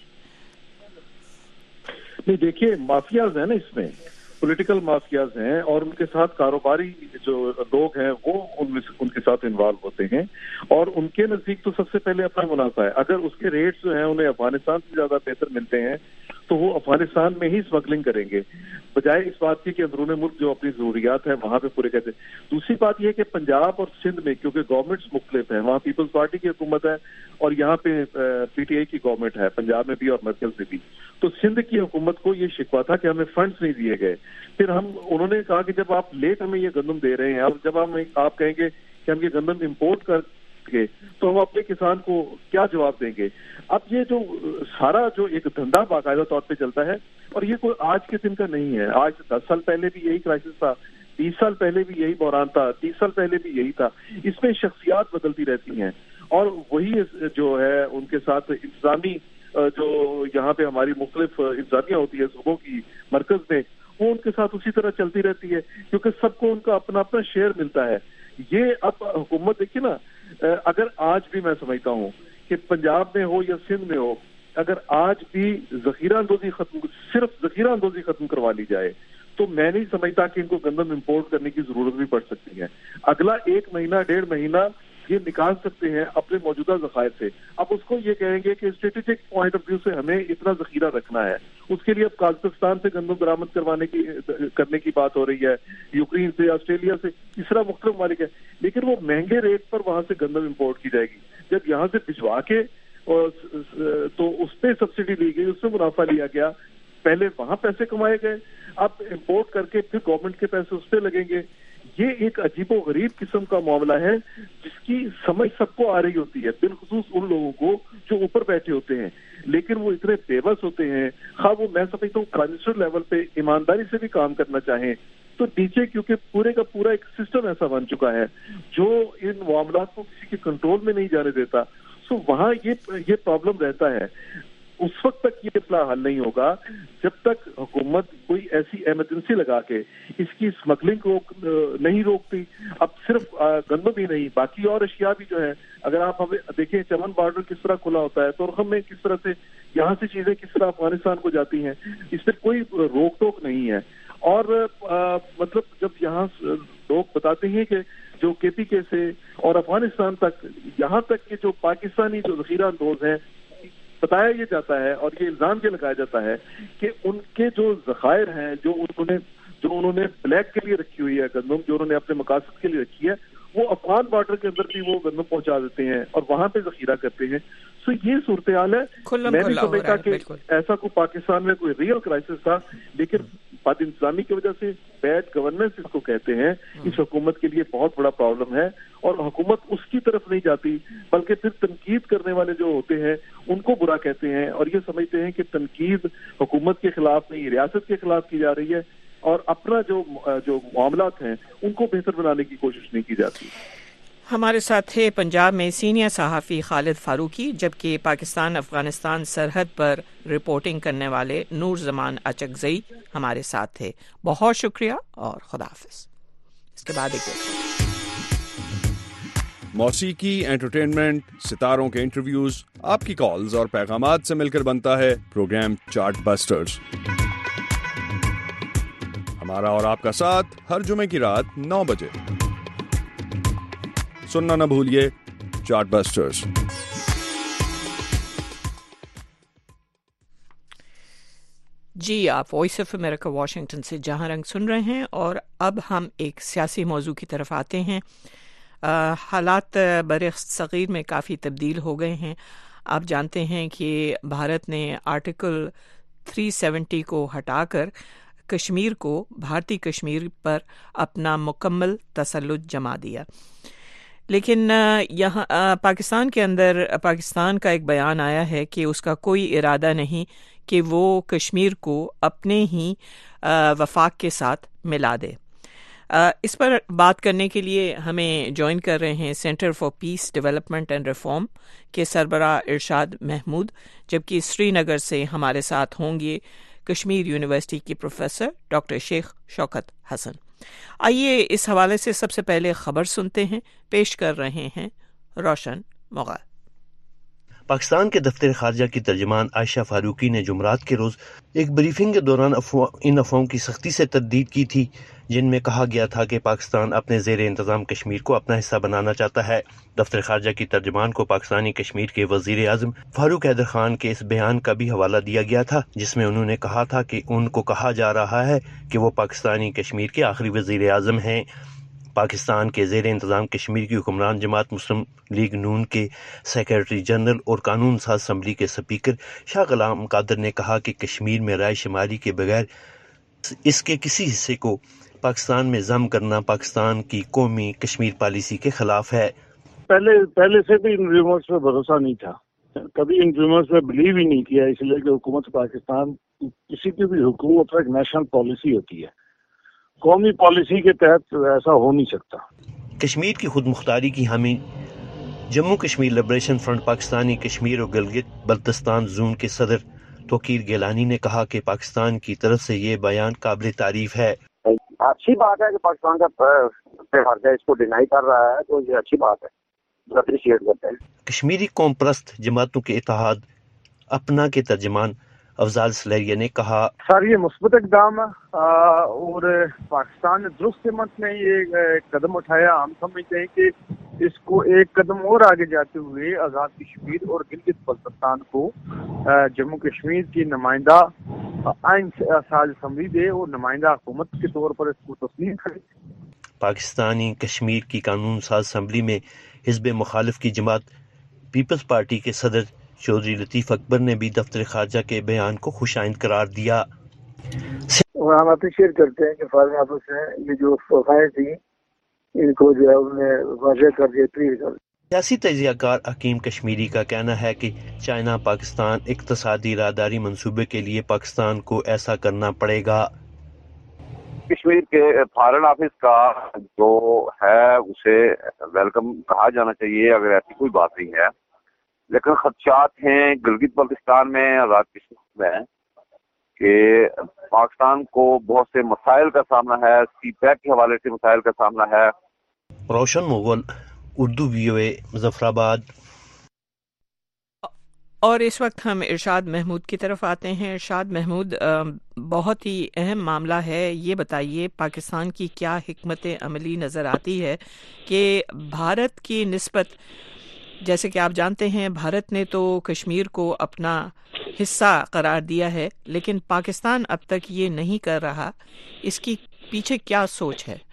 Speaker 14: نہیں, دیکھیے مافیاز ہیں نا اس میں, پولیٹیکل مافیاز ہیں, اور ان کے ساتھ کاروباری جو لوگ ہیں وہ ان کے ساتھ انوالو ہوتے ہیں, اور ان کے نزدیک تو سب سے پہلے اپنا منافع ہے. اگر اس کے ریٹس جو ہیں انہیں افغانستان سے زیادہ بہتر ملتے ہیں تو وہ افغانستان میں ہی اسمگلنگ کریں گے, بجائے اس بات کی کہ اندرون ملک جو اپنی ضروریات ہیں وہاں پہ پورے کرتے ہیں. دوسری بات یہ کہ پنجاب اور سندھ میں کیونکہ گورنمنٹس مختلف ہیں, وہاں پیپلز پارٹی کی حکومت ہے اور یہاں پہ پی ٹی آئی کی گورنمنٹ ہے, پنجاب میں بھی اور مرکز میں بھی. تو سندھ کی حکومت کو یہ شکوہ تھا کہ ہمیں فنڈز نہیں دیے گئے. پھر انہوں نے کہا کہ جب آپ لیٹ ہمیں یہ گندم دے رہے ہیں, اب جب آپ کہیں گے کہ ہم یہ گندم امپورٹ کر کے, تو ہم اپنے کسان کو کیا جواب دیں گے؟ اب یہ جو سارا جو ایک دھندا باقاعدہ طور پہ چلتا ہے, اور یہ کوئی آج کے دن کا نہیں ہے. آج 10 سال پہلے بھی یہی کرائسس تھا, 20 سال پہلے بھی یہی بحران تھا, 30 سال پہلے بھی یہی تھا. اس میں شخصیات بدلتی رہتی ہیں, اور وہی جو ہے ان کے ساتھ انتظامی جو یہاں پہ ہماری مختلف انتظامیہ ہوتی ہے صوبوں کی مرکز میں, وہ ان کے ساتھ اسی طرح چلتی رہتی ہے, کیونکہ سب کو ان کا اپنا اپنا شیئر ملتا ہے. یہ اب حکومت دیکھیے نا, اگر آج بھی میں سمجھتا ہوں کہ پنجاب میں ہو یا سندھ میں ہو, اگر آج بھی ذخیرہ اندوزی صرف ذخیرہ اندوزی ختم کروا لی جائے تو میں نہیں سمجھتا کہ ان کو گندم امپورٹ کرنے کی ضرورت بھی پڑ سکتی ہے. اگلا 1 مہینہ 1.5 مہینہ یہ نکال سکتے ہیں اپنے موجودہ ذخائر سے. اب اس کو یہ کہیں گے کہ اسٹریٹجک پوائنٹ آف ویو سے ہمیں اتنا ذخیرہ رکھنا ہے, اس کے لیے اب قازقستان سے گندم برآمد کرنے کی بات ہو رہی ہے, یوکرین سے, آسٹریلیا سے, اس طرح مختلف ممالک ہے, لیکن وہ مہنگے ریٹ پر وہاں سے گندم امپورٹ کی جائے گی. جب یہاں سے بھجوا کے تو اس پہ سبسڈی لی گئی, اس سے منافع لیا گیا, پہلے وہاں پیسے کمائے گئے, اب امپورٹ کر کے پھر گورنمنٹ کے پیسے اس پہ لگیں گے. یہ ایک عجیب و غریب قسم کا معاملہ ہے جس کی سمجھ سب کو آ رہی ہوتی ہے, بالخصوص ان لوگوں کو جو اوپر بیٹھے ہوتے ہیں, لیکن وہ اتنے بے بس ہوتے ہیں. خواہ وہ میں سمجھتا ہوں پرائم منسٹر لیول پہ ایمانداری سے بھی کام کرنا چاہیں تو نیچے کیونکہ پورے کا پورا ایک سسٹم ایسا بن چکا ہے جو ان معاملات کو کسی کے کنٹرول میں نہیں جانے دیتا, سو وہاں یہ پرابلم رہتا ہے. اس وقت تک یہ مسئلہ حل نہیں ہوگا جب تک حکومت کوئی ایسی ایمرجنسی لگا کے اس کی اسمگلنگ کو نہیں روکتی. اب صرف گندم ہی نہیں, باقی اور اشیاء بھی جو ہیں, اگر آپ ہمیں دیکھیں چمن بارڈر کس طرح کھلا ہوتا ہے, تورخم میں کس طرح سے یہاں سے چیزیں کس طرح افغانستان کو جاتی ہیں, اس پہ کوئی روک ٹوک نہیں ہے. اور مطلب جب یہاں لوگ بتاتے ہیں کہ جو کے پی کے سے اور افغانستان تک, یہاں تک کہ جو پاکستانی جو ذخیرہ اندوز ہیں, بتایا یہ جاتا ہے اور یہ الزام یہ لگایا جاتا ہے کہ ان کے جو ذخائر ہیں جو انہوں نے بلیک کے لیے رکھی ہوئی ہے گندم, جو انہوں نے اپنے مقاصد کے لیے رکھی ہے, وہ افغان بارڈر کے اندر بھی وہ گندم پہنچا دیتے ہیں اور وہاں پہ ذخیرہ کرتے ہیں. سو یہ صورتحال ہے. میں نہیں سمجھتا کہ ایسا کوئی پاکستان میں کوئی ریئل کرائسس تھا, لیکن بد انتظامی کی وجہ سے, بیڈ گورننس اس کو کہتے ہیں, اس حکومت کے لیے بہت بڑا پرابلم ہے. اور حکومت اس کی طرف نہیں جاتی بلکہ پھر تنقید کرنے والے جو ہوتے ہیں ان کو برا کہتے ہیں, اور یہ سمجھتے ہیں کہ تنقید حکومت کے خلاف نہیں, ریاست کے خلاف کی جا رہی ہے, اور اپنا جو معاملات ہیں ان کو بہتر بنانے کی کوشش نہیں کی جاتی.
Speaker 1: ہمارے ساتھ تھے پنجاب میں سینئر صحافی خالد فاروقی, جبکہ پاکستان افغانستان سرحد پر رپورٹنگ کرنے والے نور زمان اچکزئی ہمارے ساتھ تھے. بہت شکریہ اور خدا حافظ. اس کے بعد ایک
Speaker 19: موسیقی، انٹرٹینمنٹ، ستاروں کے انٹرویوز، آپ کی کالز اور پیغامات سے مل کر بنتا ہے پروگرام چارٹ بسٹرز۔ ہمارا اور آپ کا ساتھ ہر جمعے کی رات 9 بجے سننا نہ بھولیے چارٹ بسٹرز۔
Speaker 1: جی، آپ وائس آف امریکہ واشنگٹن سے جہاں رنگ سن رہے ہیں، اور اب ہم ایک سیاسی موضوع کی طرف آتے ہیں۔ حالات بر صغیر میں کافی تبدیل ہو گئے ہیں۔ آپ جانتے ہیں کہ بھارت نے آرٹیکل 370 کو ہٹا کر کشمیر کو، بھارتی کشمیر پر اپنا مکمل تسلط جما دیا، لیکن یہاں پاکستان کے اندر پاکستان کا ایک بیان آیا ہے کہ اس کا کوئی ارادہ نہیں کہ وہ کشمیر کو اپنے ہی وفاق کے ساتھ ملا دے۔ اس پر بات کرنے کے لیے ہمیں جوائن کر رہے ہیں centre for peace development and reform کے سربراہ ارشاد محمود، جبکہ سری نگر سے ہمارے ساتھ ہوں گے کشمیر یونیورسٹی کی پروفیسر ڈاکٹر شیخ شوکت حسن۔ آئیے اس حوالے سے سب سے پہلے خبر سنتے ہیں، پیش کر رہے ہیں روشن مغل۔
Speaker 20: پاکستان کے دفتر خارجہ کی ترجمان عائشہ فاروقی نے جمعرات کے روز ایک بریفنگ کے دوران ان افواہوں کی سختی سے تردید کی تھی جن میں کہا گیا تھا کہ پاکستان اپنے زیر انتظام کشمیر کو اپنا حصہ بنانا چاہتا ہے۔ دفتر خارجہ کی ترجمان کو پاکستانی کشمیر کے وزیر اعظم فاروق حیدر خان کے اس بیان کا بھی حوالہ دیا گیا تھا جس میں انہوں نے کہا تھا کہ ان کو کہا جا رہا ہے کہ وہ پاکستانی کشمیر کے آخری وزیر اعظم ہیں۔ پاکستان کے زیر انتظام کشمیر کی حکمران جماعت مسلم لیگ نون کے سیکرٹری جنرل اور قانون ساز اسمبلی کے اسپیکر شاہ غلام قادر نے کہا کہ کشمیر میں رائے شماری کے بغیر اس کے کسی حصے کو پاکستان میں ضم کرنا پاکستان کی قومی کشمیر پالیسی کے خلاف ہے۔
Speaker 13: پہلے سے بھی ان ریومرز پہ بھروسہ نہیں تھا، کبھی ان ریومرز پہ بلیو ہی نہیں کیا، اس لیے کہ حکومت پاکستان کسی کی بھی حکومت پر ایک نیشنل پالیسی ہوتی ہے، قومی پالیسی کے تحت ایسا ہو نہیں سکتا۔
Speaker 20: کشمیر کی خود مختاری کی حامی جموں کشمیر لبریشن فرنٹ پاکستانی کشمیر اور گلگت بلتستان زون کے صدر توقیر گیلانی نے کہا کہ پاکستان کی طرف سے یہ بیان قابل تعریف ہے۔
Speaker 21: اچھی بات ہے کہ پاکستان کا خارجہ اس کو ڈینائی کر رہا ہے، تو یہ اچھی بات ہے، اپریشیٹ کرتے ہیں۔
Speaker 20: کشمیری قوم پرست جماعتوں کے اتحاد اپنا کے ترجمان افضال سلیریہ نے کہا
Speaker 13: سر یہ مثبت اقدام ہے اور پاکستان نے درست سمت میں یہ قدم اٹھایا۔ ہم سمجھتے ہیں کہ اس کو ایک قدم اور آگے جاتے ہوئے آزاد کشمیر اور گلگت بلتستان کو جموں کشمیر کی نمائندہ آئین ساز اسمبلی دے اور نمائندہ حکومت کے طور پر اس کو تسلیم کرے۔
Speaker 20: پاکستانی کشمیر کی قانون ساز اسمبلی میں حزب مخالف کی جماعت پیپلز پارٹی کے صدر چودھری لطیف اکبر نے بھی دفتر خارجہ کے بیان کو خوش آئند قرار دیا۔
Speaker 21: ہم اپریشیٹ کرتے ہیں کہ فارن آفس نے یہ جو فائل تھی ان کو جو ہے انہوں نے واضح کر دیا، کلیئر کر دیا۔
Speaker 20: سیاسی تجزیہ کار حکیم کشمیری کا کہنا ہے کہ چائنا پاکستان اقتصادی راہداری منصوبے کے لیے پاکستان کو ایسا کرنا پڑے گا۔
Speaker 21: کشمیر کے فارن آفس کا جو ہے اسے ویلکم کہا جانا چاہیے اگر ایسی کوئی بات نہیں ہے، لیکن خدشات ہیں گلگت بلتستان میں، آزاد کشمیر میں، کہ پاکستان کو بہت سے مسائل کا سامنا ہے، سی پیک کے حوالے سے مسائل کا سامنا ہے۔
Speaker 20: روشن مغل، اردو VOA، مظفر آباد۔
Speaker 1: اور اس وقت ہم ارشاد محمود کی طرف آتے ہیں۔ ارشاد محمود، بہت ہی اہم معاملہ ہے، یہ بتائیے پاکستان کی کیا حکمت عملی نظر آتی ہے کہ بھارت کی نسبت، جیسے کہ آپ جانتے ہیں بھارت نے تو کشمیر کو اپنا حصہ قرار دیا ہے، لیکن پاکستان اب تک یہ نہیں کر رہا، اس کی پیچھے کیا سوچ ہے؟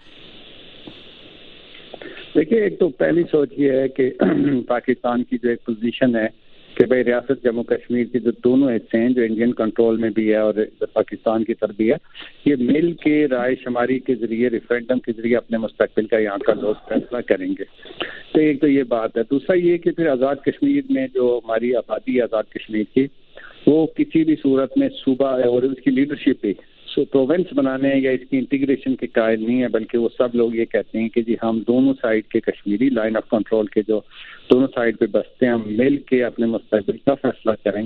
Speaker 5: دیکھیے، ایک تو پہلی سوچ یہ ہے کہ پاکستان کی جو ایک پوزیشن ہے کہ بھائی ریاست جموں کشمیر کے جو دونوں حصے ہیں جو انڈین کنٹرول میں بھی ہے اور پاکستان کی طرف بھی ہے، یہ مل کے رائے شماری کے ذریعے، ریفرینڈم کے ذریعے اپنے مستقبل کا یہاں کا لوگ فیصلہ کریں گے۔ تو ایک تو یہ بات ہے۔ دوسرا یہ کہ پھر آزاد کشمیر میں جو ہماری آبادی ہے آزاد کشمیر کی، وہ کسی بھی صورت میں صوبہ اور اس کی لیڈرشپ بھی پروونس بنانے یا اس کی انٹیگریشن کے قائل نہیں ہے، بلکہ وہ سب لوگ یہ کہتے ہیں کہ جی ہم دونوں سائڈ کے کشمیری لائن آف کنٹرول کے جو دونوں سائڈ پہ بستے ہیں، ہم مل کے اپنے مستقبل کا فیصلہ کریں گے۔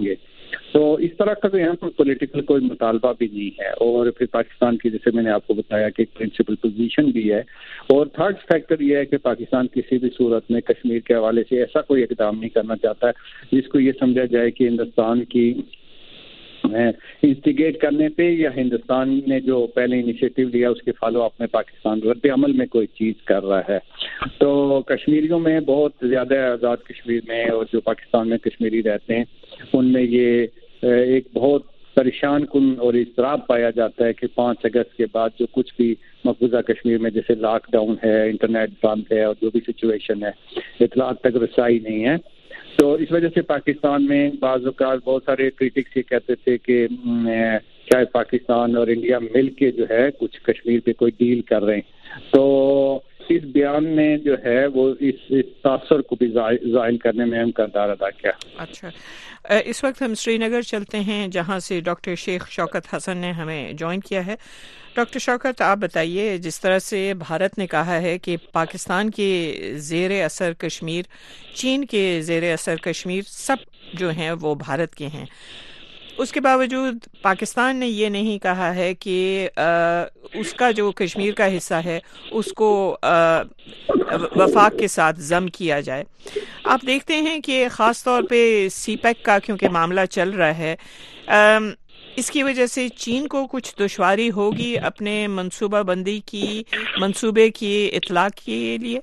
Speaker 4: تو اس طرح کا تو یہاں پر پولیٹیکل کوئی مطالبہ بھی نہیں ہے. اور پھر پاکستان کی جیسے میں نے آپ کو بتایا کہ پرنسپل پوزیشن بھی ہے. اور تھرڈ فیکٹر یہ ہے کہ پاکستان کسی بھی صورت میں کشمیر کے حوالے سے ایسا کوئی اقدام نہیں کرنا چاہتا ہے جس کو یہ سمجھا جائے کہ ہندوستان کی انسٹیگیٹ کرنے پہ یا ہندوستان نے جو پہلے انیشیٹو لیا اس کے فالو اپ میں پاکستان رد عمل میں کوئی چیز کر رہا ہے. تو کشمیریوں میں بہت زیادہ آزاد کشمیر میں اور جو پاکستان میں کشمیری رہتے ہیں ان میں یہ ایک بہت پریشان کن اور اضطراب پایا جاتا ہے کہ 5 اگست کے بعد جو کچھ بھی مقبوضہ کشمیر میں جیسے لاک ڈاؤن ہے, انٹرنیٹ بند ہے اور جو بھی سچویشن ہے, اطلاعات تک رسائی نہیں ہے. تو اس وجہ سے پاکستان میں بعض اوقات بہت سارے کرٹکس یہ کہتے تھے کہ شاید پاکستان اور انڈیا مل کے جو ہے کچھ کشمیر پہ کوئی ڈیل کر رہے ہیں. تو اس بیان میں جو ہے وہ اس تاثر کو بھی ظاہر کرنے میں اہم کردار ادا کیا.
Speaker 1: اچھا, اس وقت ہم سری نگر چلتے ہیں جہاں سے ڈاکٹر شیخ شوکت حسن نے ہمیں جوائن کیا ہے. ڈاکٹر شوکت, آپ بتائیے, جس طرح سے بھارت نے کہا ہے کہ پاکستان کے زیر اثر کشمیر, چین کے زیر اثر کشمیر سب جو ہیں وہ بھارت کے ہیں, اس کے باوجود پاکستان نے یہ نہیں کہا ہے کہ اس کا جو کشمیر کا حصہ ہے اس کو وفاق کے ساتھ ضم کیا جائے. آپ دیکھتے ہیں کہ خاص طور پہ سی پیک کا کیونکہ معاملہ چل رہا ہے, اس کی وجہ سے چین کو کچھ دشواری ہوگی اپنے منصوبہ بندی کی منصوبے کی اطلاع کے لیے.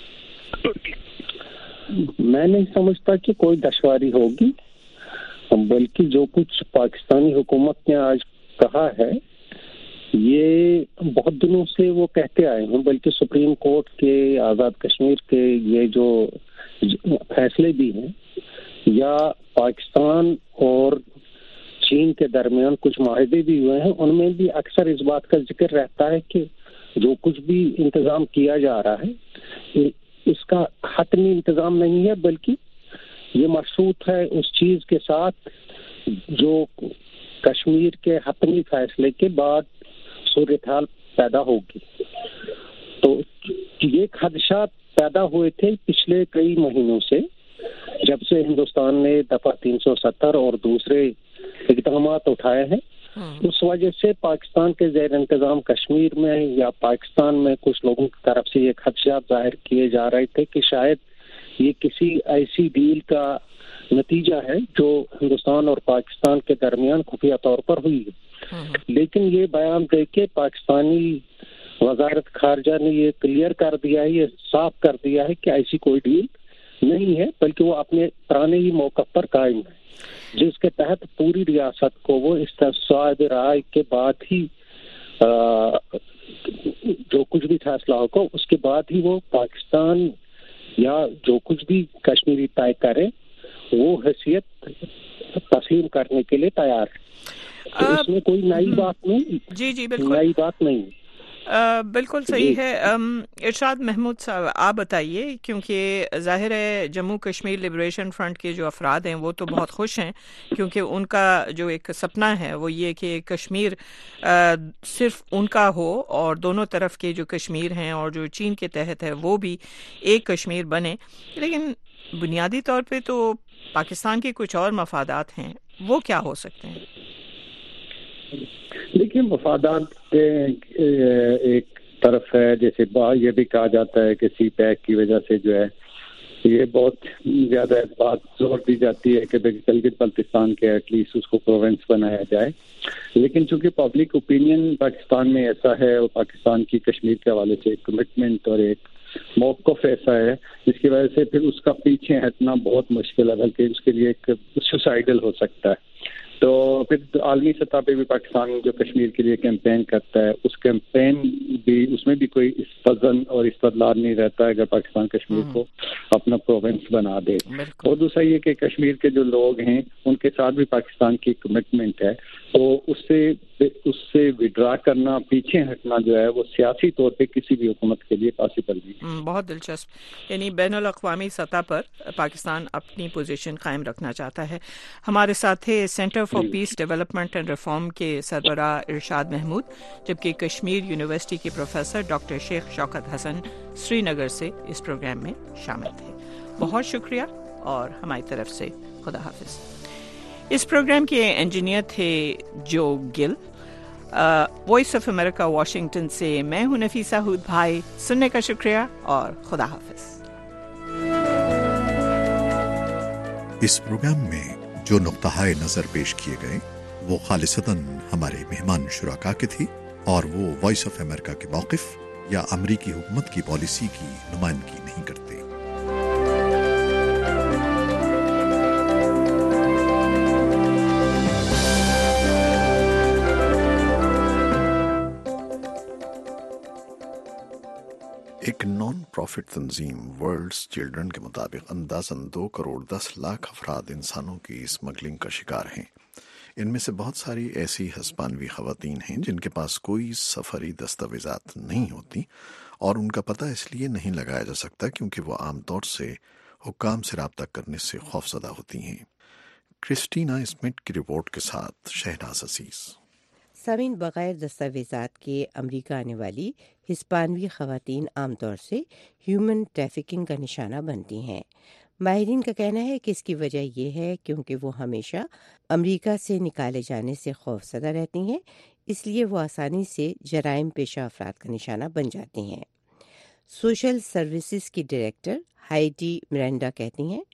Speaker 3: میں نہیں سمجھتا کہ کوئی دشواری ہوگی, بلکہ جو کچھ پاکستانی حکومت نے آج کہا ہے یہ بہت دنوں سے وہ کہتے آئے ہیں, بلکہ سپریم کورٹ کے آزاد کشمیر کے یہ جو فیصلے بھی ہیں یا پاکستان اور چین کے درمیان کچھ معاہدے بھی ہوئے ہیں, ان میں بھی اکثر اس بات کا ذکر رہتا ہے کہ جو کچھ بھی انتظام کیا جا رہا ہے اس کا حتمی انتظام نہیں ہے, بلکہ یہ مشروط ہے اس چیز کے ساتھ جو کشمیر کے حتمی فیصلے کے بعد صورتحال پیدا ہوگی. تو یہ خدشات پیدا ہوئے تھے پچھلے کئی مہینوں سے, جب سے ہندوستان نے دفعہ 370 اور دوسرے اقدامات اٹھائے ہیں. اس وجہ سے پاکستان کے زیر انتظام کشمیر میں یا پاکستان میں کچھ لوگوں کی طرف سے یہ خدشات ظاہر کیے جا رہے تھے کہ شاید یہ کسی ایسی ڈیل کا نتیجہ ہے جو ہندوستان اور پاکستان کے درمیان خفیہ طور پر ہوئی ہے. لیکن یہ بیان دے کے پاکستانی وزارت خارجہ نے یہ کلیئر کر دیا ہے, یہ صاف کر دیا ہے کہ ایسی کوئی ڈیل نہیں ہے, بلکہ وہ اپنے پرانے ہی موقف پر قائم ہے, جس کے تحت پوری ریاست کو وہ استصواب رائے کے بعد ہی جو کچھ بھی فیصلہ ہوگا اس کے بعد ہی وہ پاکستان یا جو کچھ بھی کشمیری طے کرے وہ حیثیت تسلیم کرنے کے لیے تیار ہے. تو اس میں کوئی نئی بات نہیں.
Speaker 1: جی بالکل
Speaker 3: نئی بات نہیں.
Speaker 1: بالکل صحیح ہے. ارشاد محمود صاحب, آپ بتائیے, کیونکہ ظاہر ہے جموں کشمیر لبریشن فرنٹ کے جو افراد ہیں وہ تو بہت خوش ہیں, کیونکہ ان کا جو ایک سپنا ہے وہ یہ کہ کشمیر صرف ان کا ہو اور دونوں طرف کے جو کشمیر ہیں اور جو چین کے تحت ہے وہ بھی ایک کشمیر بنے. لیکن بنیادی طور پہ تو پاکستان کے کچھ اور مفادات ہیں, وہ کیا ہو سکتے ہیں؟
Speaker 4: دیکھیے, مفادات ایک طرف ہے, جیسے یہ بھی کہا جاتا ہے کہ سی پیک کی وجہ سے جو ہے یہ بہت زیادہ بات زور دی جاتی ہے کہ گلگت بلتستان کے ایٹ لیسٹ اس کو پروونس بنایا جائے. لیکن چونکہ پبلک اوپینین پاکستان میں ایسا ہے اور پاکستان کی کشمیر کے حوالے سے ایک کمٹمنٹ اور ایک موقف ایسا ہے جس کی وجہ سے پھر اس کا پیچھے ہٹنا بہت مشکل ہے, بلکہ اس کے لیے ایک سوسائڈل ہو سکتا ہے. تو پھر عالمی سطح پہ بھی پاکستان جو کشمیر کے لیے کیمپین کرتا ہے, اس کیمپین بھی اس میں بھی کوئی وزن اور استدلال نہیں رہتا ہے اگر پاکستان کشمیر کو اپنا پروونس بنا دے. اور دوسرا یہ کہ کشمیر کے جو لوگ ہیں ان کے ساتھ بھی پاکستان کی کمٹمنٹ ہے, تو اس سے وڈرا کرنا, پیچھے ہٹنا جو ہے وہ سیاسی طور پہ کسی بھی حکومت کے لیے پاسبل نہیں.
Speaker 1: بہت دلچسپ. یعنی بین الاقوامی سطح پر پاکستان اپنی پوزیشن قائم رکھنا چاہتا ہے. ہمارے ساتھ ہے centre for peace development and reform کے سربراہ ارشاد محمود, جبکہ کشمیر یونیورسٹی کے پروفیسر ڈاکٹر شیخ شوکت حسن سری نگر سے اس پروگرام میں شامل تھے. بہت شکریہ اور ہماری طرف سے خدا حافظ. इस प्रोग्राम के इंजीनियर थे जो Gill. Voice of America Washington से मैं हूं नफीसा हुद भाई। सुनने का शुक्रिया और खुदा हाफिज।
Speaker 2: इस प्रोग्राम में जो नुक्ता-ए नजर पेश किए गए वो खालिसतन हमारे मेहमान शुराका के थी और वो वॉइस ऑफ अमेरिका के मौक़िफ़ या अमरीकी हुकूमत की पॉलिसी की नुमाइंदगी नहीं करते। एक नॉन प्रॉफिट तंजीम वर्ल्ड्स चिल्ड्रन के मुताबिक अंदाज़न 2 करोड़ 10 लाख अफराद इंसानों की स्मगलिंग का शिकार हैं। इनमें से बहुत सारी ऐसी हस्बानवी ख़वातीन हैं जिनके पास कोई सफ़री दस्तावेज़ात नहीं होती और उनका पता इसलिए नहीं लगाया जा सकता क्योंकि वो आमतौर से हुक्काम से रब्ता करने से खौफज़दा होती हैं। क्रिस्टीना स्मिथ की रिपोर्ट के साथ शहनाज अजीज़।
Speaker 22: समीन बगैर दस्तावेज़ात के अमरीका आने वाली हिस्पानवी ख़वातीन आमतौर से ह्यूमन ट्रैफिकिंग का निशाना बनती हैं। माहिरीन का कहना है कि इसकी वजह यह है क्योंकि वो हमेशा अमरीका से निकाले जाने से खौफज़दा रहती हैं, इसलिए वो आसानी से जराइम पेशा अफराद का निशाना बन जाती हैं। सोशल सर्विसेज की डायरेक्टर हाइडी मिरांडा कहती हैं,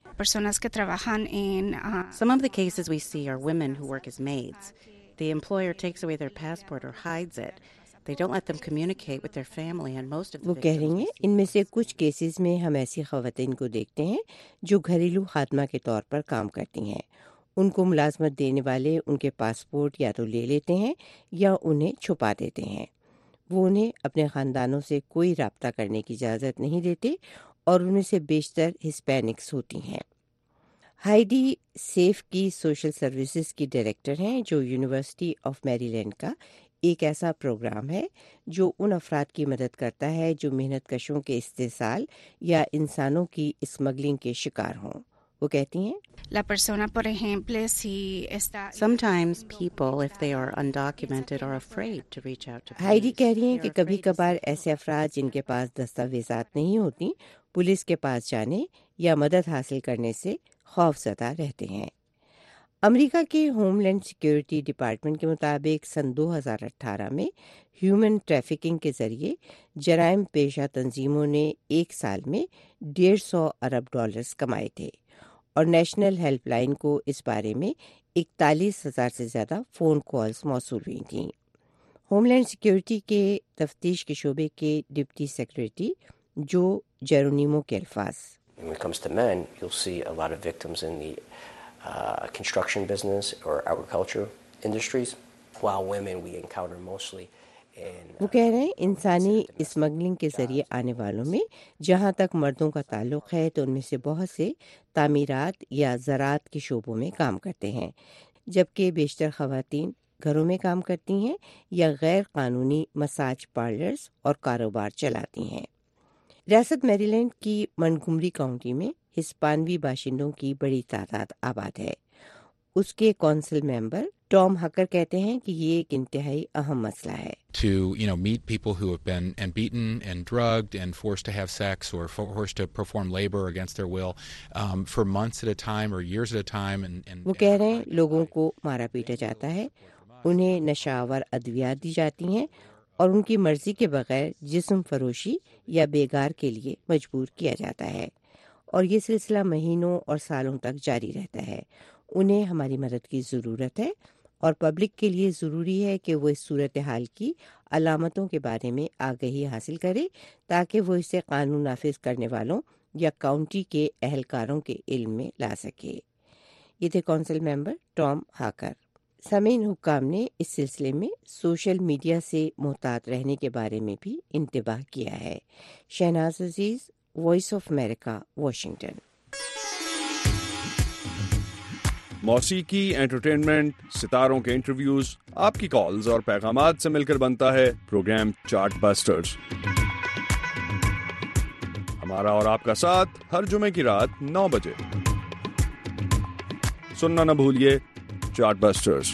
Speaker 23: Some of the cases we see are women who work as maids. The employer takes away their passport or hides it. They don't let them communicate with their family and most of the
Speaker 22: वो कह रही हैं, इनमें से कुछ केसेस में हम ऐसी ख़वातीन को देखते हैं जो घरेलू खात्मा के तौर पर काम करती हैं। उनको मुलाजमत देने वाले उनके पासपोर्ट या तो ले लेते हैं या उन्हें छुपा देते हैं। वो उन्हें अपने ख़ानदानों से कोई रब्ता करने की इजाज़त नहीं देते और उनमें से बेशतर हिस्पैनिक्स होती हैं। हाइडी सेफ की सोशल सर्विसेज की डायरेक्टर हैं जो यूनिवर्सिटी ऑफ मैरीलैंड का एक ऐसा प्रोग्राम है जो उन अफराद की मदद करता है जो मेहनत कशों के इस्तेसाल या इंसानों की स्मगलिंग के शिकार हों। वो कहती हैं,
Speaker 23: Sometimes people, if they are undocumented, are afraid to reach out to police.
Speaker 22: Heidi कह रही हैं कि कभी कभार ऐसे अफराद जिनके पास दस्तावेज़ात नहीं होती पुलिस के पास जाने या मदद हासिल करने से खौफज़दा रहते हैं। अमेरिका के होमलैंड सिक्योरिटी डिपार्टमेंट के मुताबिक सन 2018 में ह्यूमन ट्रैफिकिंग के जरिए जराइम पेशा तंजीमों ने एक साल में $150 अरब कमाए थे और नेशनल हेल्पलाइन को इस बारे में 41,000 से ज़्यादा फ़ोन कॉल्स मौसूल हुई थीं। होमलैंड सिक्योरिटी के तफ्तीश के शोबे के डिप्टी सेक्रेटरी जो जेरोनिमो के अल्फाज,
Speaker 24: When it comes to men, you'll see a lot of victims in the construction business or agriculture industries, while women we encounter mostly in
Speaker 22: वो कह रहे हैं इंसानी स्मगलिंग के जरिए आने वालों में जहां तक मर्दों का ताल्लुक है तो उनमें से बहुत से तामीरात या ज़राअत के शोबों में काम करते हैं, जबकि बेशतर ख़वातीन घरों में काम करती हैं या गैर कानूनी मसाज पार्लर्स और कारोबार चलाती हैं। रियासत मैरीलैंड की मंटगोमरी काउंटी में हिस्पानवी बाशिंदों की बड़ी तादाद आबाद है। उसके कौंसिल मेंबर टॉम हकर कहते हैं कि ये एक इंतहाई अहम मसला है।
Speaker 25: To meet people who have been beaten and drugged and forced to have sex or forced to perform labor against their will for months at a time or years at a time and
Speaker 22: वो कह रहे हैं लोगों को मारा पीटा जाता है, उन्हें नशावर अद्वियात दी जाती हैं और उनकी मर्जी के बगैर जिस्म फरोशी या बेगार के लिए मजबूर किया जाता है और ये सिलसिला महीनों और सालों तक जारी रहता है। उन्हें हमारी मदद की ज़रूरत है और पब्लिक के लिए ज़रूरी है कि वो इस सूरत हाल की अलामतों के बारे में आगाही हासिल करे ताकि वो इसे कानून नाफिज करने वालों या काउंटी के अहलकारों के इल्म में ला सके। ये थे कौंसिल मेंबर टॉम हाकर। समीन हुक्काम ने इस सिलसिले में सोशल मीडिया से मोहतात रहने के बारे में भी इंतबाह किया है। Shahnaz Aziz, voice of America, Washington.
Speaker 19: मौसीकी, एंटरटेनमेंट, सितारों के इंटरव्यूज, आपकी कॉल्स और पैगामात से मिलकर बनता है प्रोग्राम चार्ट बस्टर्स। हमारा और आपका साथ हर जुमे की रात 9 बजे। सुनना न भूलिए चार्ट बस्टर्स।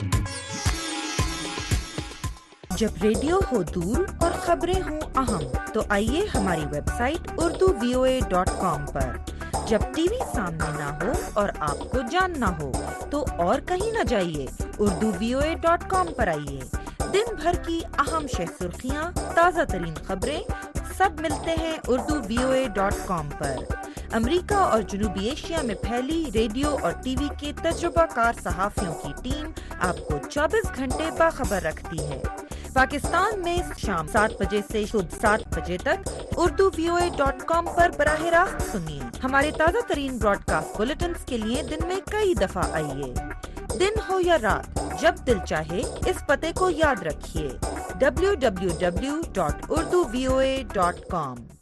Speaker 26: जब रेडियो हो दूर और खबरें हो अहम तो आइए हमारी वेबसाइट urduvoa.com पर جب ٹی وی سامنے نہ ہو اور آپ کو جاننا ہو تو اور کہیں نہ جائیے، urduvoa.com پر آئیے۔ دن بھر کی اہم شہ سرخیاں، تازہ ترین خبریں سب ملتے ہیں urduvoa.com پر۔ امریکہ اور جنوبی ایشیا میں پھیلی ریڈیو اور ٹی وی کے تجربہ کار صحافیوں کی ٹیم آپ کو 24 گھنٹے باخبر رکھتی ہے۔ پاکستان میں شام 7 بجے سے صبح 7 بجے تک urduvoa.com پر براہ راست سنیے۔ ہمارے تازہ ترین براڈ کاسٹ بلیٹنز کے لیے دن میں کئی دفعہ آئیے۔ دن ہو یا رات، جب دل چاہے اس پتے کو یاد رکھیے، www.urduvoa.com۔